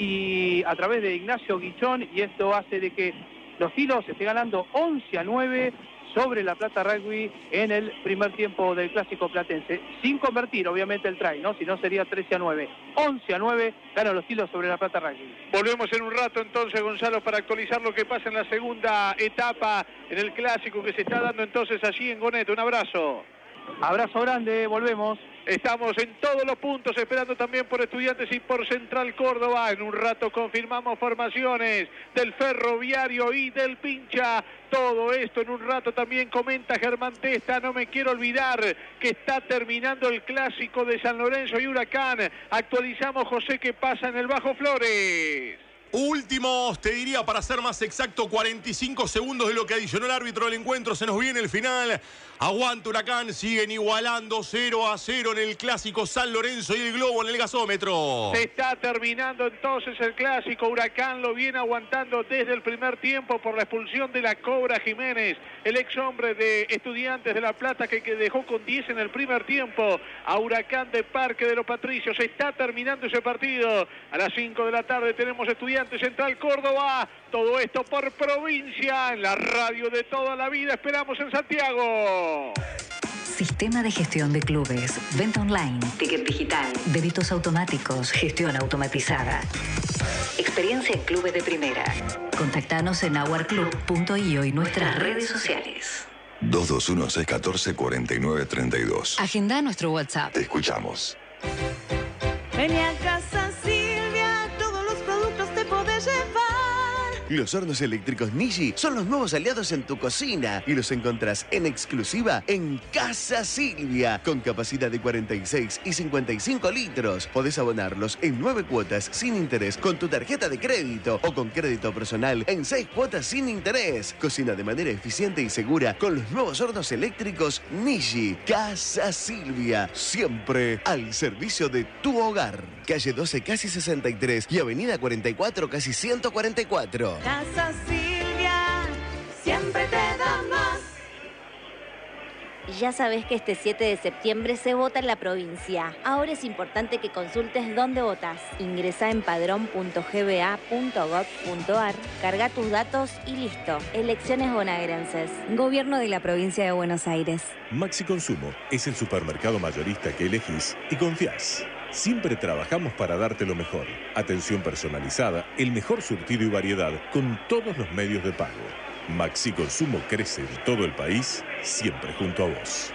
y a través de Ignacio Guichón, y esto hace de que los Tilos esté ganando 11-9 sobre La Plata Rugby en el primer tiempo del clásico platense, sin convertir obviamente el try, ¿no? Si no sería 13-9. 11-9 ganan los Tilos sobre La Plata Rugby. Volvemos en un rato entonces, Gonzalo, para actualizar lo que pasa en la segunda etapa en el clásico que se está dando entonces allí en Gonet. Un abrazo. Abrazo grande, volvemos. Estamos en todos los puntos, esperando también por Estudiantes y por Central Córdoba. En un rato confirmamos formaciones del Ferroviario y del Pincha. Todo esto en un rato también comenta Germán Testa. No me quiero olvidar que está terminando el clásico de San Lorenzo y Huracán. Actualizamos, José, qué pasa en el Bajo Flores. Últimos, te diría, para ser más exacto, 45 segundos de lo que adicionó el árbitro del encuentro. Se nos viene el final. Aguanta Huracán, siguen igualando 0-0 en el clásico San Lorenzo y el globo en el gasómetro. Se está terminando entonces el clásico. Huracán lo viene aguantando desde el primer tiempo por la expulsión de la Cobra Jiménez, el ex hombre de Estudiantes de La Plata que dejó con 10 en el primer tiempo a Huracán de Parque de los Patricios. Se está terminando ese partido. A las 5 de la tarde tenemos Estudiantes Central Córdoba. Todo esto por provincia en la radio de toda la vida. Esperamos en Santiago. Sistema de gestión de clubes, venta online, ticket digital, débitos automáticos, gestión automatizada. Experiencia en clubes de primera. Contactanos en hourclub.io y nuestras redes sociales. 221-614-4932. Agenda nuestro WhatsApp. Te escuchamos. Ven a casa Silvia, todos los productos te podés llevar. Los hornos eléctricos Niji son los nuevos aliados en tu cocina y los encontrás en exclusiva en Casa Silvia, con capacidad de 46 y 55 litros. Podés abonarlos en 9 cuotas sin interés con tu tarjeta de crédito o con crédito personal en 6 cuotas sin interés. Cocina de manera eficiente y segura con los nuevos hornos eléctricos Niji. Casa Silvia, siempre al servicio de tu hogar. Calle 12 casi 63 y Avenida 44 casi 144. Casa Silvia, siempre te da más. Ya sabes que este 7 de septiembre se vota en la provincia. Ahora es importante que consultes dónde votas. Ingresá en padrón.gba.gov.ar, carga tus datos y listo. Elecciones bonaerenses. Gobierno de la provincia de Buenos Aires. Maxi Consumo es el supermercado mayorista que elegís y confiás. Siempre trabajamos para darte lo mejor. Atención personalizada, el mejor surtido y variedad con todos los medios de pago. Maxi Consumo crece en todo el país, siempre junto a vos.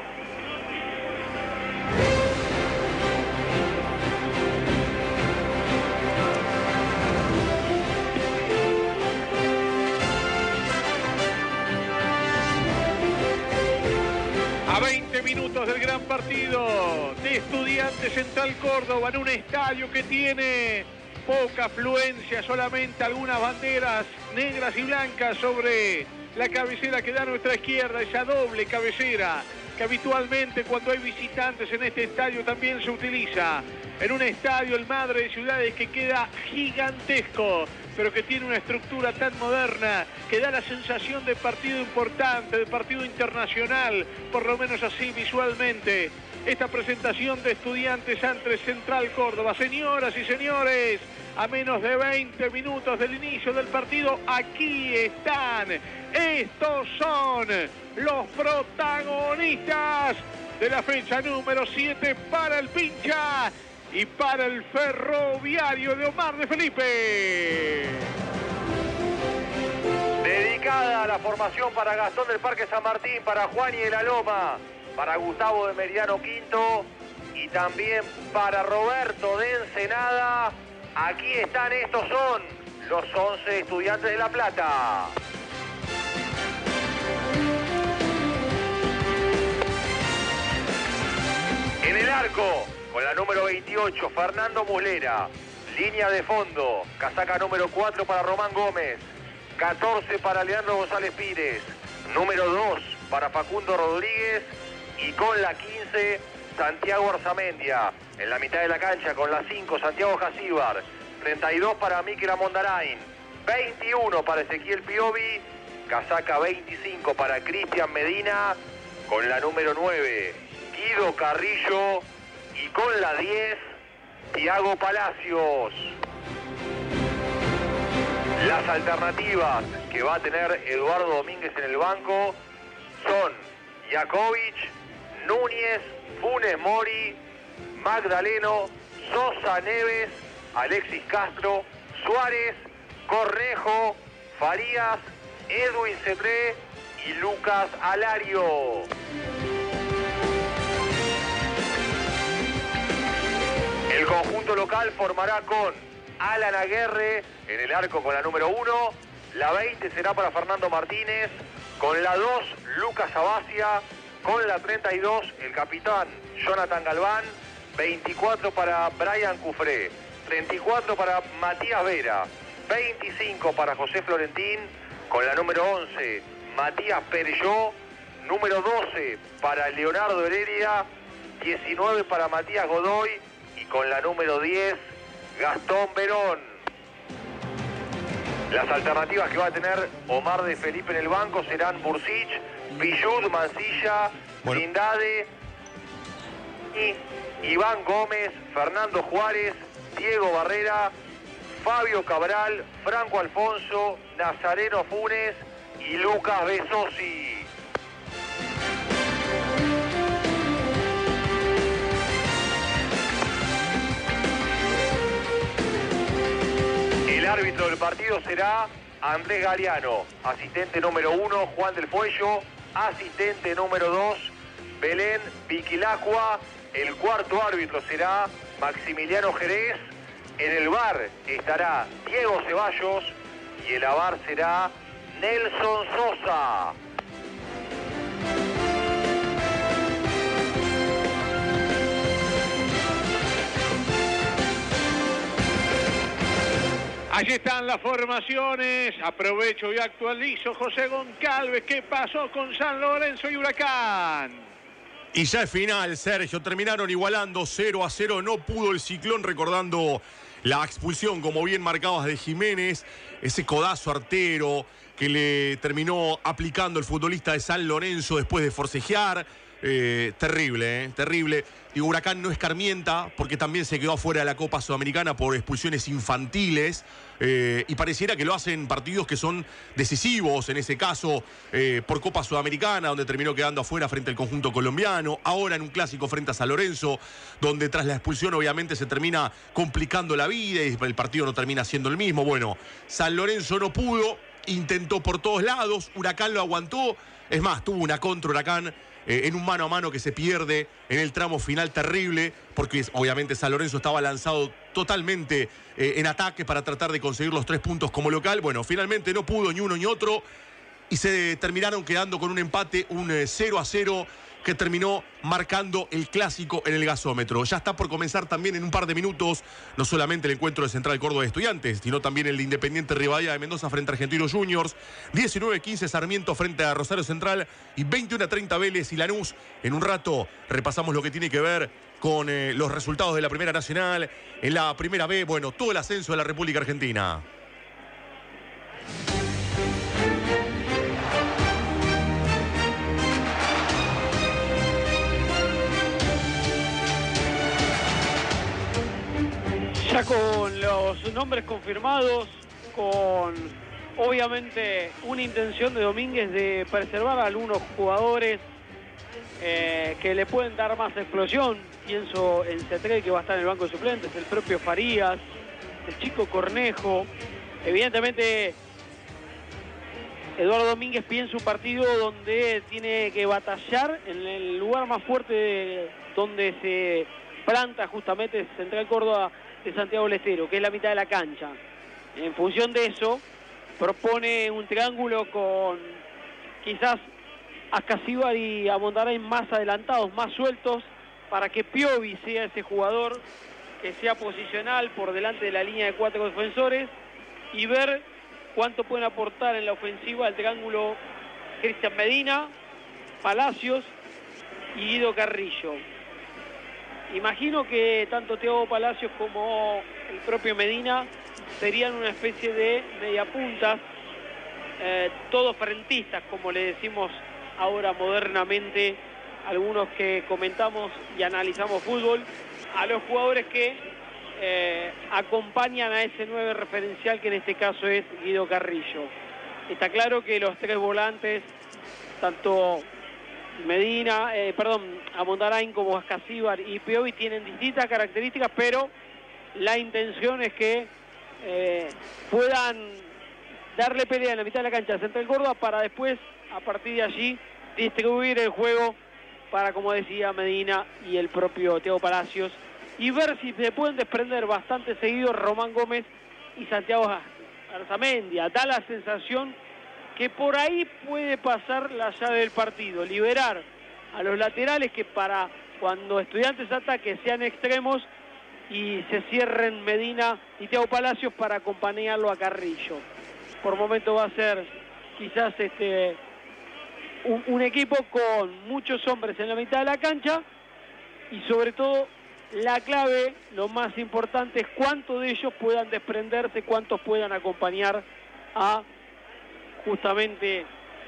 A 20 minutos del gran partido de Estudiantes Central Córdoba en un estadio que tiene poca afluencia, solamente algunas banderas negras y blancas sobre la cabecera que da a nuestra izquierda, esa doble cabecera que habitualmente cuando hay visitantes en este estadio también se utiliza. En un estadio, el Madre de Ciudades, que queda gigantesco, pero que tiene una estructura tan moderna que da la sensación de partido importante, de partido internacional, por lo menos así visualmente. Esta presentación de Estudiantes ante Central Córdoba. Señoras y señores, a menos de 20 minutos del inicio del partido, aquí están. Estos son los protagonistas de la fecha número 7 para el Pincha y para el Ferroviario de Omar de Felipe. Dedicada a la formación para Gastón del Parque San Martín, para Juan y de la Loma, para Gustavo de Meridiano Quinto y también para Roberto de Ensenada. Aquí están, estos son los 11 Estudiantes de La Plata. En el arco, con la número 28, Fernando Muslera. Línea de fondo, casaca número 4 para Román Gómez. 14 para Leandro González Pires. Número 2 para Facundo Rodríguez. Y con la 15, Santiago Arzamendia. En la mitad de la cancha, con la 5, Santiago Jacíbar. 32 para Miquel Amondarain. 21 para Ezequiel Piovi. Casaca 25 para Cristian Medina. Con la número 9, Guido Carrillo. Y con la 10, Thiago Palacios. Las alternativas que va a tener Eduardo Domínguez en el banco son Jakovic, Núñez, Funes Mori, Magdaleno, Sosa Neves, Alexis Castro, Suárez, Cornejo, Farías, Edwin Cebré y Lucas Alario. El conjunto local formará con Alan Aguerre en el arco con la número 1, la 20 será para Fernando Martínez, con la 2 Lucas Abacia, con la 32 el capitán Jonathan Galván, 24 para Brian Cufré, 34 para Matías Vera, 25 para José Florentín, con la número 11 Matías Perelló, número 12 para Leonardo Heredia, 19 para Matías Godoy y con la número 10 Gastón Verón. Las alternativas que va a tener Omar de Felipe en el banco serán Bursic, Villud, Mancilla, Blindade, Iván Gómez, Fernando Juárez, Diego Barrera, Fabio Cabral, Franco Alfonso, Nazareno Funes y Lucas Besosi. El árbitro del partido será Andrés Galeano, asistente número 1 Juan del Fuello, asistente número 2 Belén Viquilacua, el cuarto árbitro será Maximiliano Jerez, en el VAR estará Diego Ceballos, y el avar será Nelson Sosa. Allí están las formaciones. Aprovecho y actualizo. José Goncalves, ¿qué pasó con San Lorenzo y Huracán? Y ya es final, Sergio. Terminaron igualando 0-0. No pudo el Ciclón, recordando la expulsión, como bien marcabas, de Jiménez. Ese codazo artero que le terminó aplicando el futbolista de San Lorenzo después de forcejear. Terrible, terrible. Digo, Huracán no escarmienta porque también se quedó afuera de la Copa Sudamericana por expulsiones infantiles y pareciera que lo hacen partidos que son decisivos, en ese caso por Copa Sudamericana, donde terminó quedando afuera frente al conjunto colombiano, ahora en un clásico frente a San Lorenzo, donde tras la expulsión obviamente se termina complicando la vida y el partido no termina siendo el mismo. Bueno, San Lorenzo no pudo, intentó por todos lados, Huracán lo aguantó, es más, tuvo una contra Huracán en un mano a mano que se pierde en el tramo final, terrible, porque obviamente San Lorenzo estaba lanzado totalmente en ataque para tratar de conseguir los 3 puntos como local. Bueno, finalmente no pudo ni uno ni otro y se terminaron quedando con un empate, un 0-0 que terminó marcando el clásico en el gasómetro. Ya está por comenzar también en un par de minutos, no solamente el encuentro de Central Córdoba de Estudiantes, sino también el de Independiente Rivadavia de Mendoza frente a Argentinos Juniors, 19:15 Sarmiento frente a Rosario Central y 21:30 Vélez y Lanús. En un rato repasamos lo que tiene que ver con los resultados de la Primera Nacional, en la Primera B, bueno, todo el ascenso de la República Argentina. Ya con los nombres confirmados, con obviamente una intención de Domínguez de preservar a algunos jugadores que le pueden dar más explosión. Pienso en Cetré, que va a estar en el banco de suplentes, el propio Farías, el chico Cornejo. Evidentemente, Eduardo Domínguez piensa un partido donde tiene que batallar en el lugar más fuerte donde se planta justamente Central Córdoba de Santiago del Estero, que es la mitad de la cancha. En función de eso, propone un triángulo con quizás Ascasíbar y Amondaray más adelantados, más sueltos, para que Piovi sea ese jugador que sea posicional por delante de la línea de 4 defensores y ver cuánto pueden aportar en la ofensiva el triángulo Cristian Medina, Palacios y Guido Carrillo. Imagino que tanto Thiago Palacios como el propio Medina serían una especie de mediapuntas, todos frentistas, como le decimos ahora modernamente algunos que comentamos y analizamos fútbol, a los jugadores que acompañan a ese 9 referencial que en este caso es Guido Carrillo. Está claro que los 3 volantes, tanto Medina, Amondarain como Ascasíbar y Piovi tienen distintas características, pero la intención es que puedan darle pelea en la mitad de la cancha a Central Córdoba para después, a partir de allí, distribuir el juego para, como decía, Medina y el propio Thiago Palacios, y ver si se pueden desprender bastante seguido Román Gómez y Santiago Arzamendia. Da la sensación que por ahí puede pasar la llave del partido, liberar a los laterales que para cuando Estudiantes ataque sean extremos y se cierren Medina y Thiago Palacios para acompañarlo a Carrillo. Por momento va a ser quizás un equipo con muchos hombres en la mitad de la cancha y sobre todo la clave, lo más importante es cuántos de ellos puedan desprenderse, cuántos puedan acompañar a justamente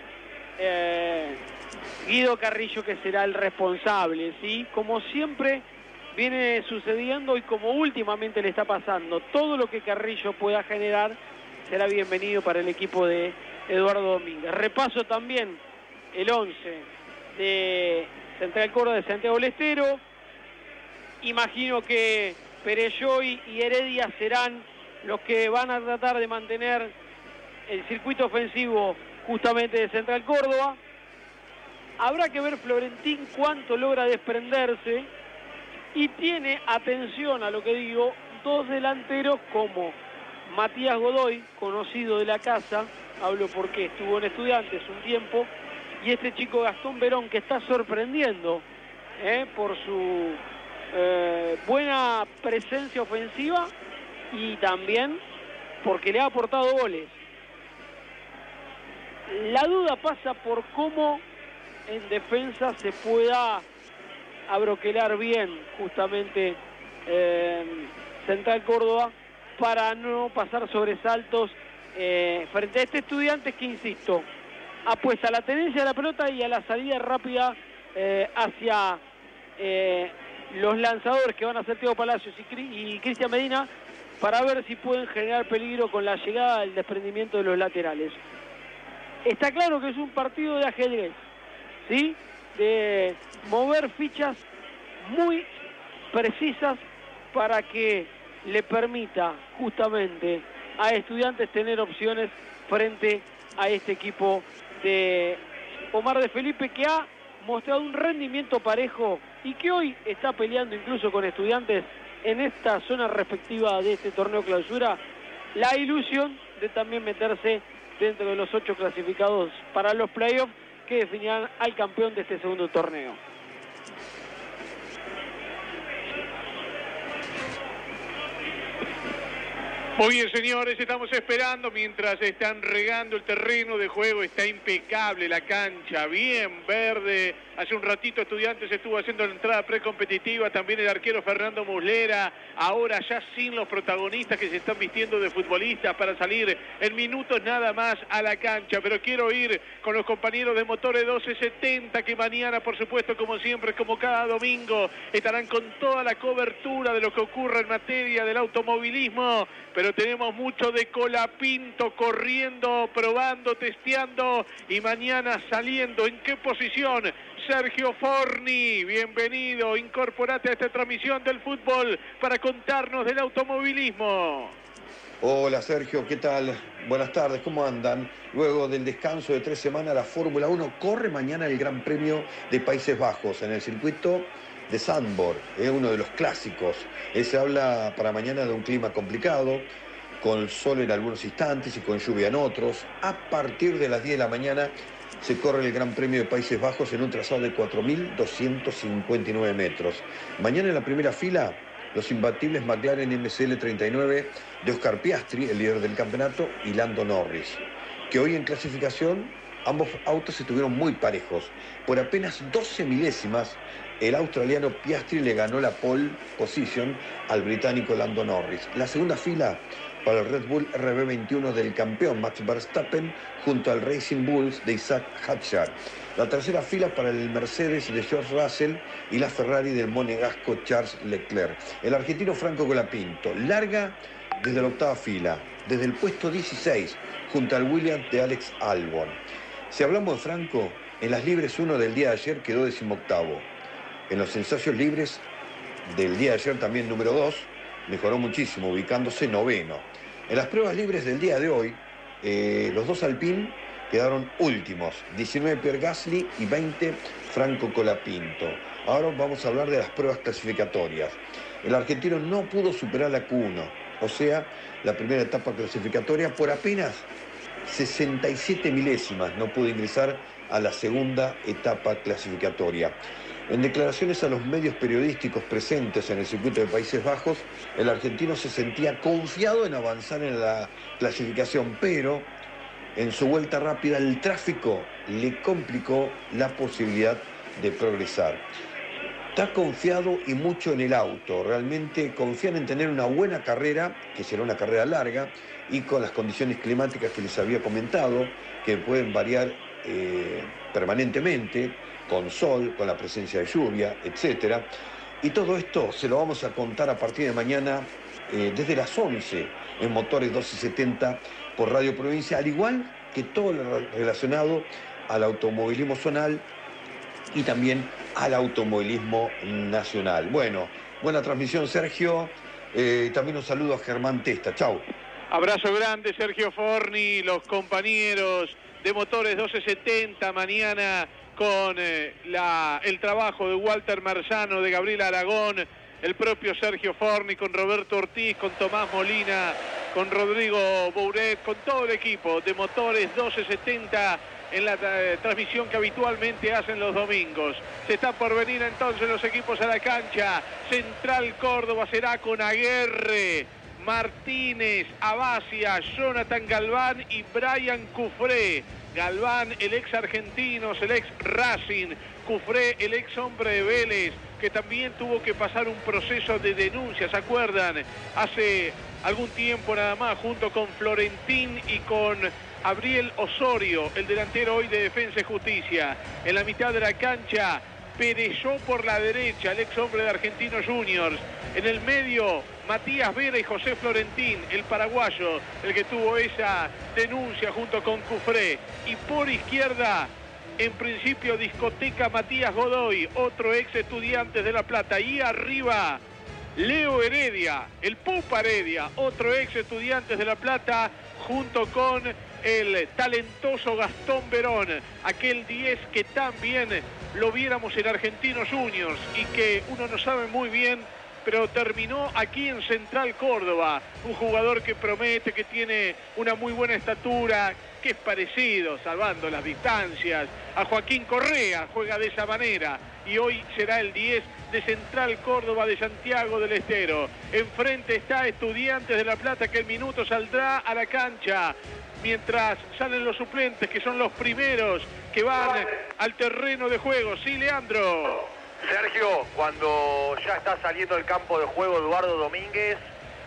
Guido Carrillo, que será el responsable, ¿sí? Como siempre viene sucediendo y como últimamente le está pasando, todo lo que Carrillo pueda generar será bienvenido para el equipo de Eduardo Domínguez. Repaso también el 11 de Central Córdoba de Santiago del Estero. Imagino que Pereyoy y Heredia serán los que van a tratar de mantener el circuito ofensivo justamente de Central Córdoba. Habrá que ver Florentín cuánto logra desprenderse y tiene, atención a lo que digo, 2 delanteros como Matías Godoy, conocido de la casa, hablo porque estuvo en Estudiantes un tiempo, y este chico Gastón Verón, que está sorprendiendo por su buena presencia ofensiva y también porque le ha aportado goles. La duda pasa por cómo en defensa se pueda abroquelar bien justamente Central Córdoba para no pasar sobresaltos frente a este Estudiantes que, insisto, apuesta a la tenencia de la pelota y a la salida rápida hacia los lanzadores que van a ser Thiago Palacios y Cristian Medina, para ver si pueden generar peligro con la llegada del desprendimiento de los laterales. Está claro que es un partido de ajedrez, ¿sí? De mover fichas muy precisas para que le permita justamente a Estudiantes tener opciones frente a este equipo de Omar de Felipe, que ha mostrado un rendimiento parejo y que hoy está peleando incluso con Estudiantes en esta zona respectiva de este torneo clausura, la ilusión de también meterse dentro de los 8 clasificados para los playoffs que definirán al campeón de este segundo torneo. Muy bien, señores, estamos esperando mientras están regando el terreno de juego. Está impecable la cancha, bien verde. Hace un ratito Estudiantes estuvo haciendo la entrada precompetitiva, también el arquero Fernando Muslera. Ahora ya sin los protagonistas que se están vistiendo de futbolistas para salir en minutos nada más a la cancha. Pero quiero ir con los compañeros de Motores 1270 que mañana, por supuesto, como siempre, como cada domingo, estarán con toda la cobertura de lo que ocurre en materia del automovilismo. Pero tenemos mucho de Colapinto corriendo, probando, testeando y mañana saliendo. ¿En qué posición? Sergio Forni, bienvenido, incorporate a esta transmisión del fútbol para contarnos del automovilismo. Hola Sergio, ¿qué tal? Buenas tardes, ¿cómo andan? Luego del descanso de 3 semanas, la Fórmula 1 corre mañana el Gran Premio de Países Bajos en el circuito de Zandvoort, es uno de los clásicos. Se habla para mañana de un clima complicado, con sol en algunos instantes y con lluvia en otros. A partir de las 10 de la mañana se corre el Gran Premio de Países Bajos en un trazado de 4.259 metros. Mañana en la primera fila, los imbatibles McLaren MSL39 de Oscar Piastri, el líder del campeonato, y Lando Norris, que hoy en clasificación ambos autos estuvieron muy parejos. Por apenas 12 milésimas, el australiano Piastri le ganó la pole position al británico Lando Norris. La segunda fila para el Red Bull RB21 del campeón Max Verstappen junto al Racing Bulls de Isaac Hadjar. La tercera fila para el Mercedes de George Russell y la Ferrari del monegasco Charles Leclerc. El argentino Franco Colapinto larga desde la octava fila, desde el puesto 16, junto al Williams de Alex Albon. Si hablamos de Franco, en las libres 1 del día de ayer quedó 18º. En los ensayos libres del día de ayer, también número 2, mejoró muchísimo, ubicándose 9º. En las pruebas libres del día de hoy, los dos Alpine quedaron últimos, 19 Pierre Gasly y 20 Franco Colapinto. Ahora vamos a hablar de las pruebas clasificatorias. El argentino no pudo superar la Q1, o sea, la primera etapa clasificatoria, por apenas 67 milésimas. No pudo ingresar a la segunda etapa clasificatoria. En declaraciones a los medios periodísticos presentes en el circuito de Países Bajos, el argentino se sentía confiado en avanzar en la clasificación, pero en su vuelta rápida el tráfico le complicó la posibilidad de progresar. Está confiado y mucho en el auto, realmente confían en tener una buena carrera, que será una carrera larga, y con las condiciones climáticas que les había comentado, que pueden variar permanentemente, con sol, con la presencia de lluvia, etc. Y todo esto se lo vamos a contar a partir de mañana desde las 11 en Motores 1270 por Radio Provincia, al igual que todo lo relacionado al automovilismo zonal y también al automovilismo nacional. Bueno, buena transmisión, Sergio. También un saludo a Germán Testa. Chau. Abrazo grande, Sergio Forni, los compañeros de Motores 1270 mañana con el trabajo de Walter Marzano, de Gabriel Aragón, el propio Sergio Forni, con Roberto Ortiz, con Tomás Molina, con Rodrigo Bouret, con todo el equipo de Motores 1270 en la transmisión que habitualmente hacen los domingos. Se está por venir entonces los equipos a la cancha. Central Córdoba será con Aguerre, Martínez, Abacia, Jonathan Galván y Brian Cufré. Galván, el ex Argentinos, el ex Racing. Cufré, el ex hombre de Vélez, que también tuvo que pasar un proceso de denuncia, ¿se acuerdan? Hace algún tiempo nada más, junto con Florentín y con Abriel Osorio, el delantero hoy de Defensa y Justicia. En la mitad de la cancha, Pereyó por la derecha, el ex hombre de Argentinos Juniors. En el medio, Matías Vera y José Florentín, el paraguayo, el que tuvo esa denuncia junto con Cufré. Y por izquierda, en principio, discoteca Matías Godoy, otro ex Estudiantes de La Plata. Y arriba, Leo Heredia, el Pupa Heredia, otro ex Estudiantes de La Plata, junto con el talentoso Gastón Verón, aquel 10 que también lo viéramos en Argentinos Juniors y que uno no sabe muy bien, pero terminó aquí en Central Córdoba. Un jugador que promete, que tiene una muy buena estatura, que es parecido, salvando las distancias, a Joaquín Correa, juega de esa manera. Y hoy será el 10 de Central Córdoba de Santiago del Estero. Enfrente está Estudiantes de La Plata, que el minuto saldrá a la cancha. Mientras salen los suplentes, que son los primeros que van al terreno de juego. Sí, Leandro. Sergio, cuando ya está saliendo del campo de juego Eduardo Domínguez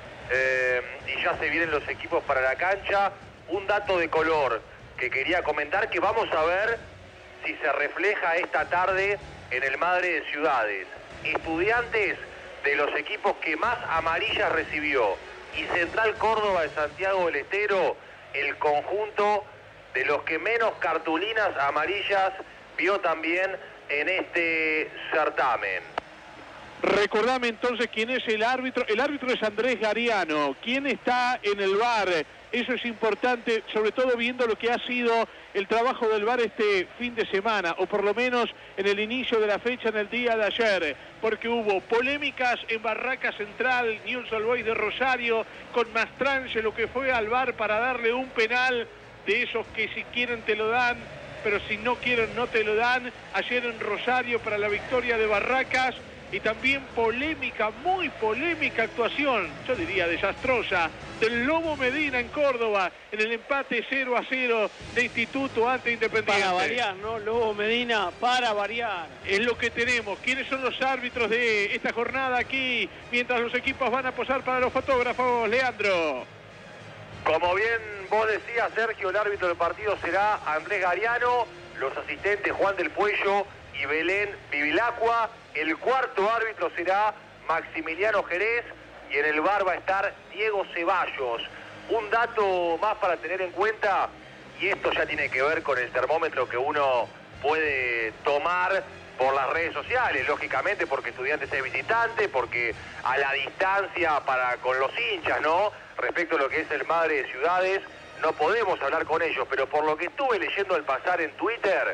y ya se vienen los equipos para la cancha, un dato de color que quería comentar, que vamos a ver si se refleja esta tarde en el Madre de Ciudades. Estudiantes, de los equipos que más amarillas recibió, y Central Córdoba de Santiago del Estero, el conjunto de los que menos cartulinas amarillas vio también en este certamen. Recordame entonces quién es el árbitro. El árbitro es Andrés Gariano. ¿Quién está en el VAR? Eso es importante, sobre todo viendo lo que ha sido el trabajo del VAR este fin de semana, o por lo menos en el inicio de la fecha, en el día de ayer, porque hubo polémicas en Barraca Central, Newell's Old Boys de Rosario, con Mastrange, lo que fue al VAR para darle un penal de esos que si quieren te lo dan, pero si no quieren no te lo dan. Ayer en Rosario para la victoria de Barracas. Y también polémica, muy polémica actuación, yo diría desastrosa, del Lobo Medina en Córdoba, en el empate 0-0 de Instituto ante Independiente. Para variar, ¿no? Lobo Medina, para variar. Es lo que tenemos. ¿Quiénes son los árbitros de esta jornada aquí? Mientras los equipos van a posar para los fotógrafos, Leandro. Como bien vos decías, Sergio, el árbitro del partido será Andrés Gariano, los asistentes Juan del Puello y Belén Bivilacqua. El cuarto árbitro será Maximiliano Jerez y en el VAR va a estar Diego Ceballos. Un dato más para tener en cuenta, y esto ya tiene que ver con el termómetro que uno puede tomar por las redes sociales, lógicamente porque Estudiantes es visitante, porque a la distancia con los hinchas, ¿no? Respecto a lo que es el Madre de Ciudades, no podemos hablar con ellos, pero por lo que estuve leyendo al pasar en Twitter,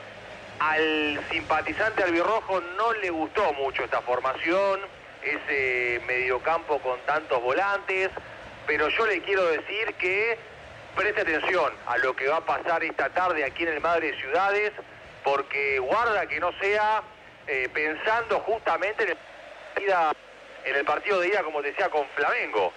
al simpatizante albirrojo no le gustó mucho esta formación, ese mediocampo con tantos volantes, pero yo le quiero decir que preste atención a lo que va a pasar esta tarde aquí en el Madre de Ciudades, porque guarda que no sea pensando justamente en el partido de ida, como decía, con Flamengo.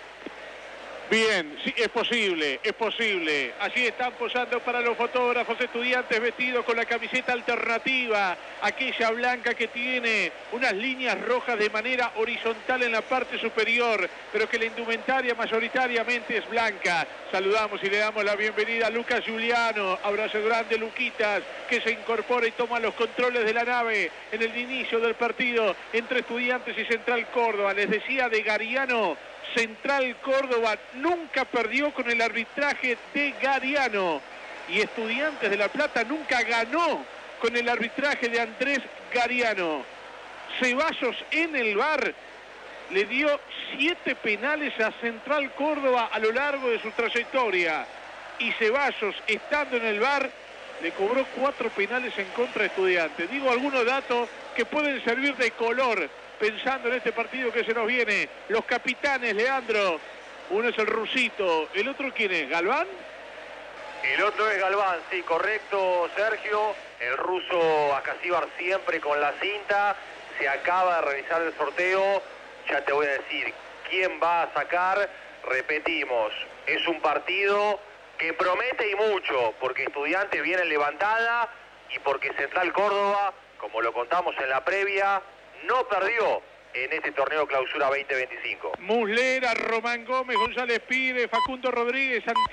Bien, sí, es posible, es posible. Allí están posando para los fotógrafos Estudiantes vestidos con la camiseta alternativa, aquella blanca que tiene unas líneas rojas de manera horizontal en la parte superior, pero que la indumentaria mayoritariamente es blanca. Saludamos y le damos la bienvenida a Lucas Giuliano. Abrazo grande, Luquitas, que se incorpora y toma los controles de la nave en el inicio del partido entre Estudiantes y Central Córdoba. Les decía de Gariano, Central Córdoba nunca perdió con el arbitraje de Gariano y Estudiantes de La Plata nunca ganó con el arbitraje de Andrés Gariano. Ceballos en el VAR le dio 7 penales a Central Córdoba a lo largo de su trayectoria, y Ceballos, estando en el VAR, le cobró 4 penales en contra de Estudiantes. Digo algunos datos que pueden servir de color pensando en este partido que se nos viene. Los capitanes, Leandro, Uno es el Rusito, ¿el otro quién es? ¿Galván? El otro es Galván, sí, correcto, Sergio. El ruso Acasíbar siempre con la cinta. Se acaba de realizar el sorteo. Ya te voy a decir quién va a sacar. Repetimos, es un partido que promete y mucho, porque Estudiantes viene en levantada y porque Central Córdoba, como lo contamos en la previa, no perdió en este torneo Clausura 2025. Muslera, Román Gómez, González Pires, Facundo Rodríguez, Santiago.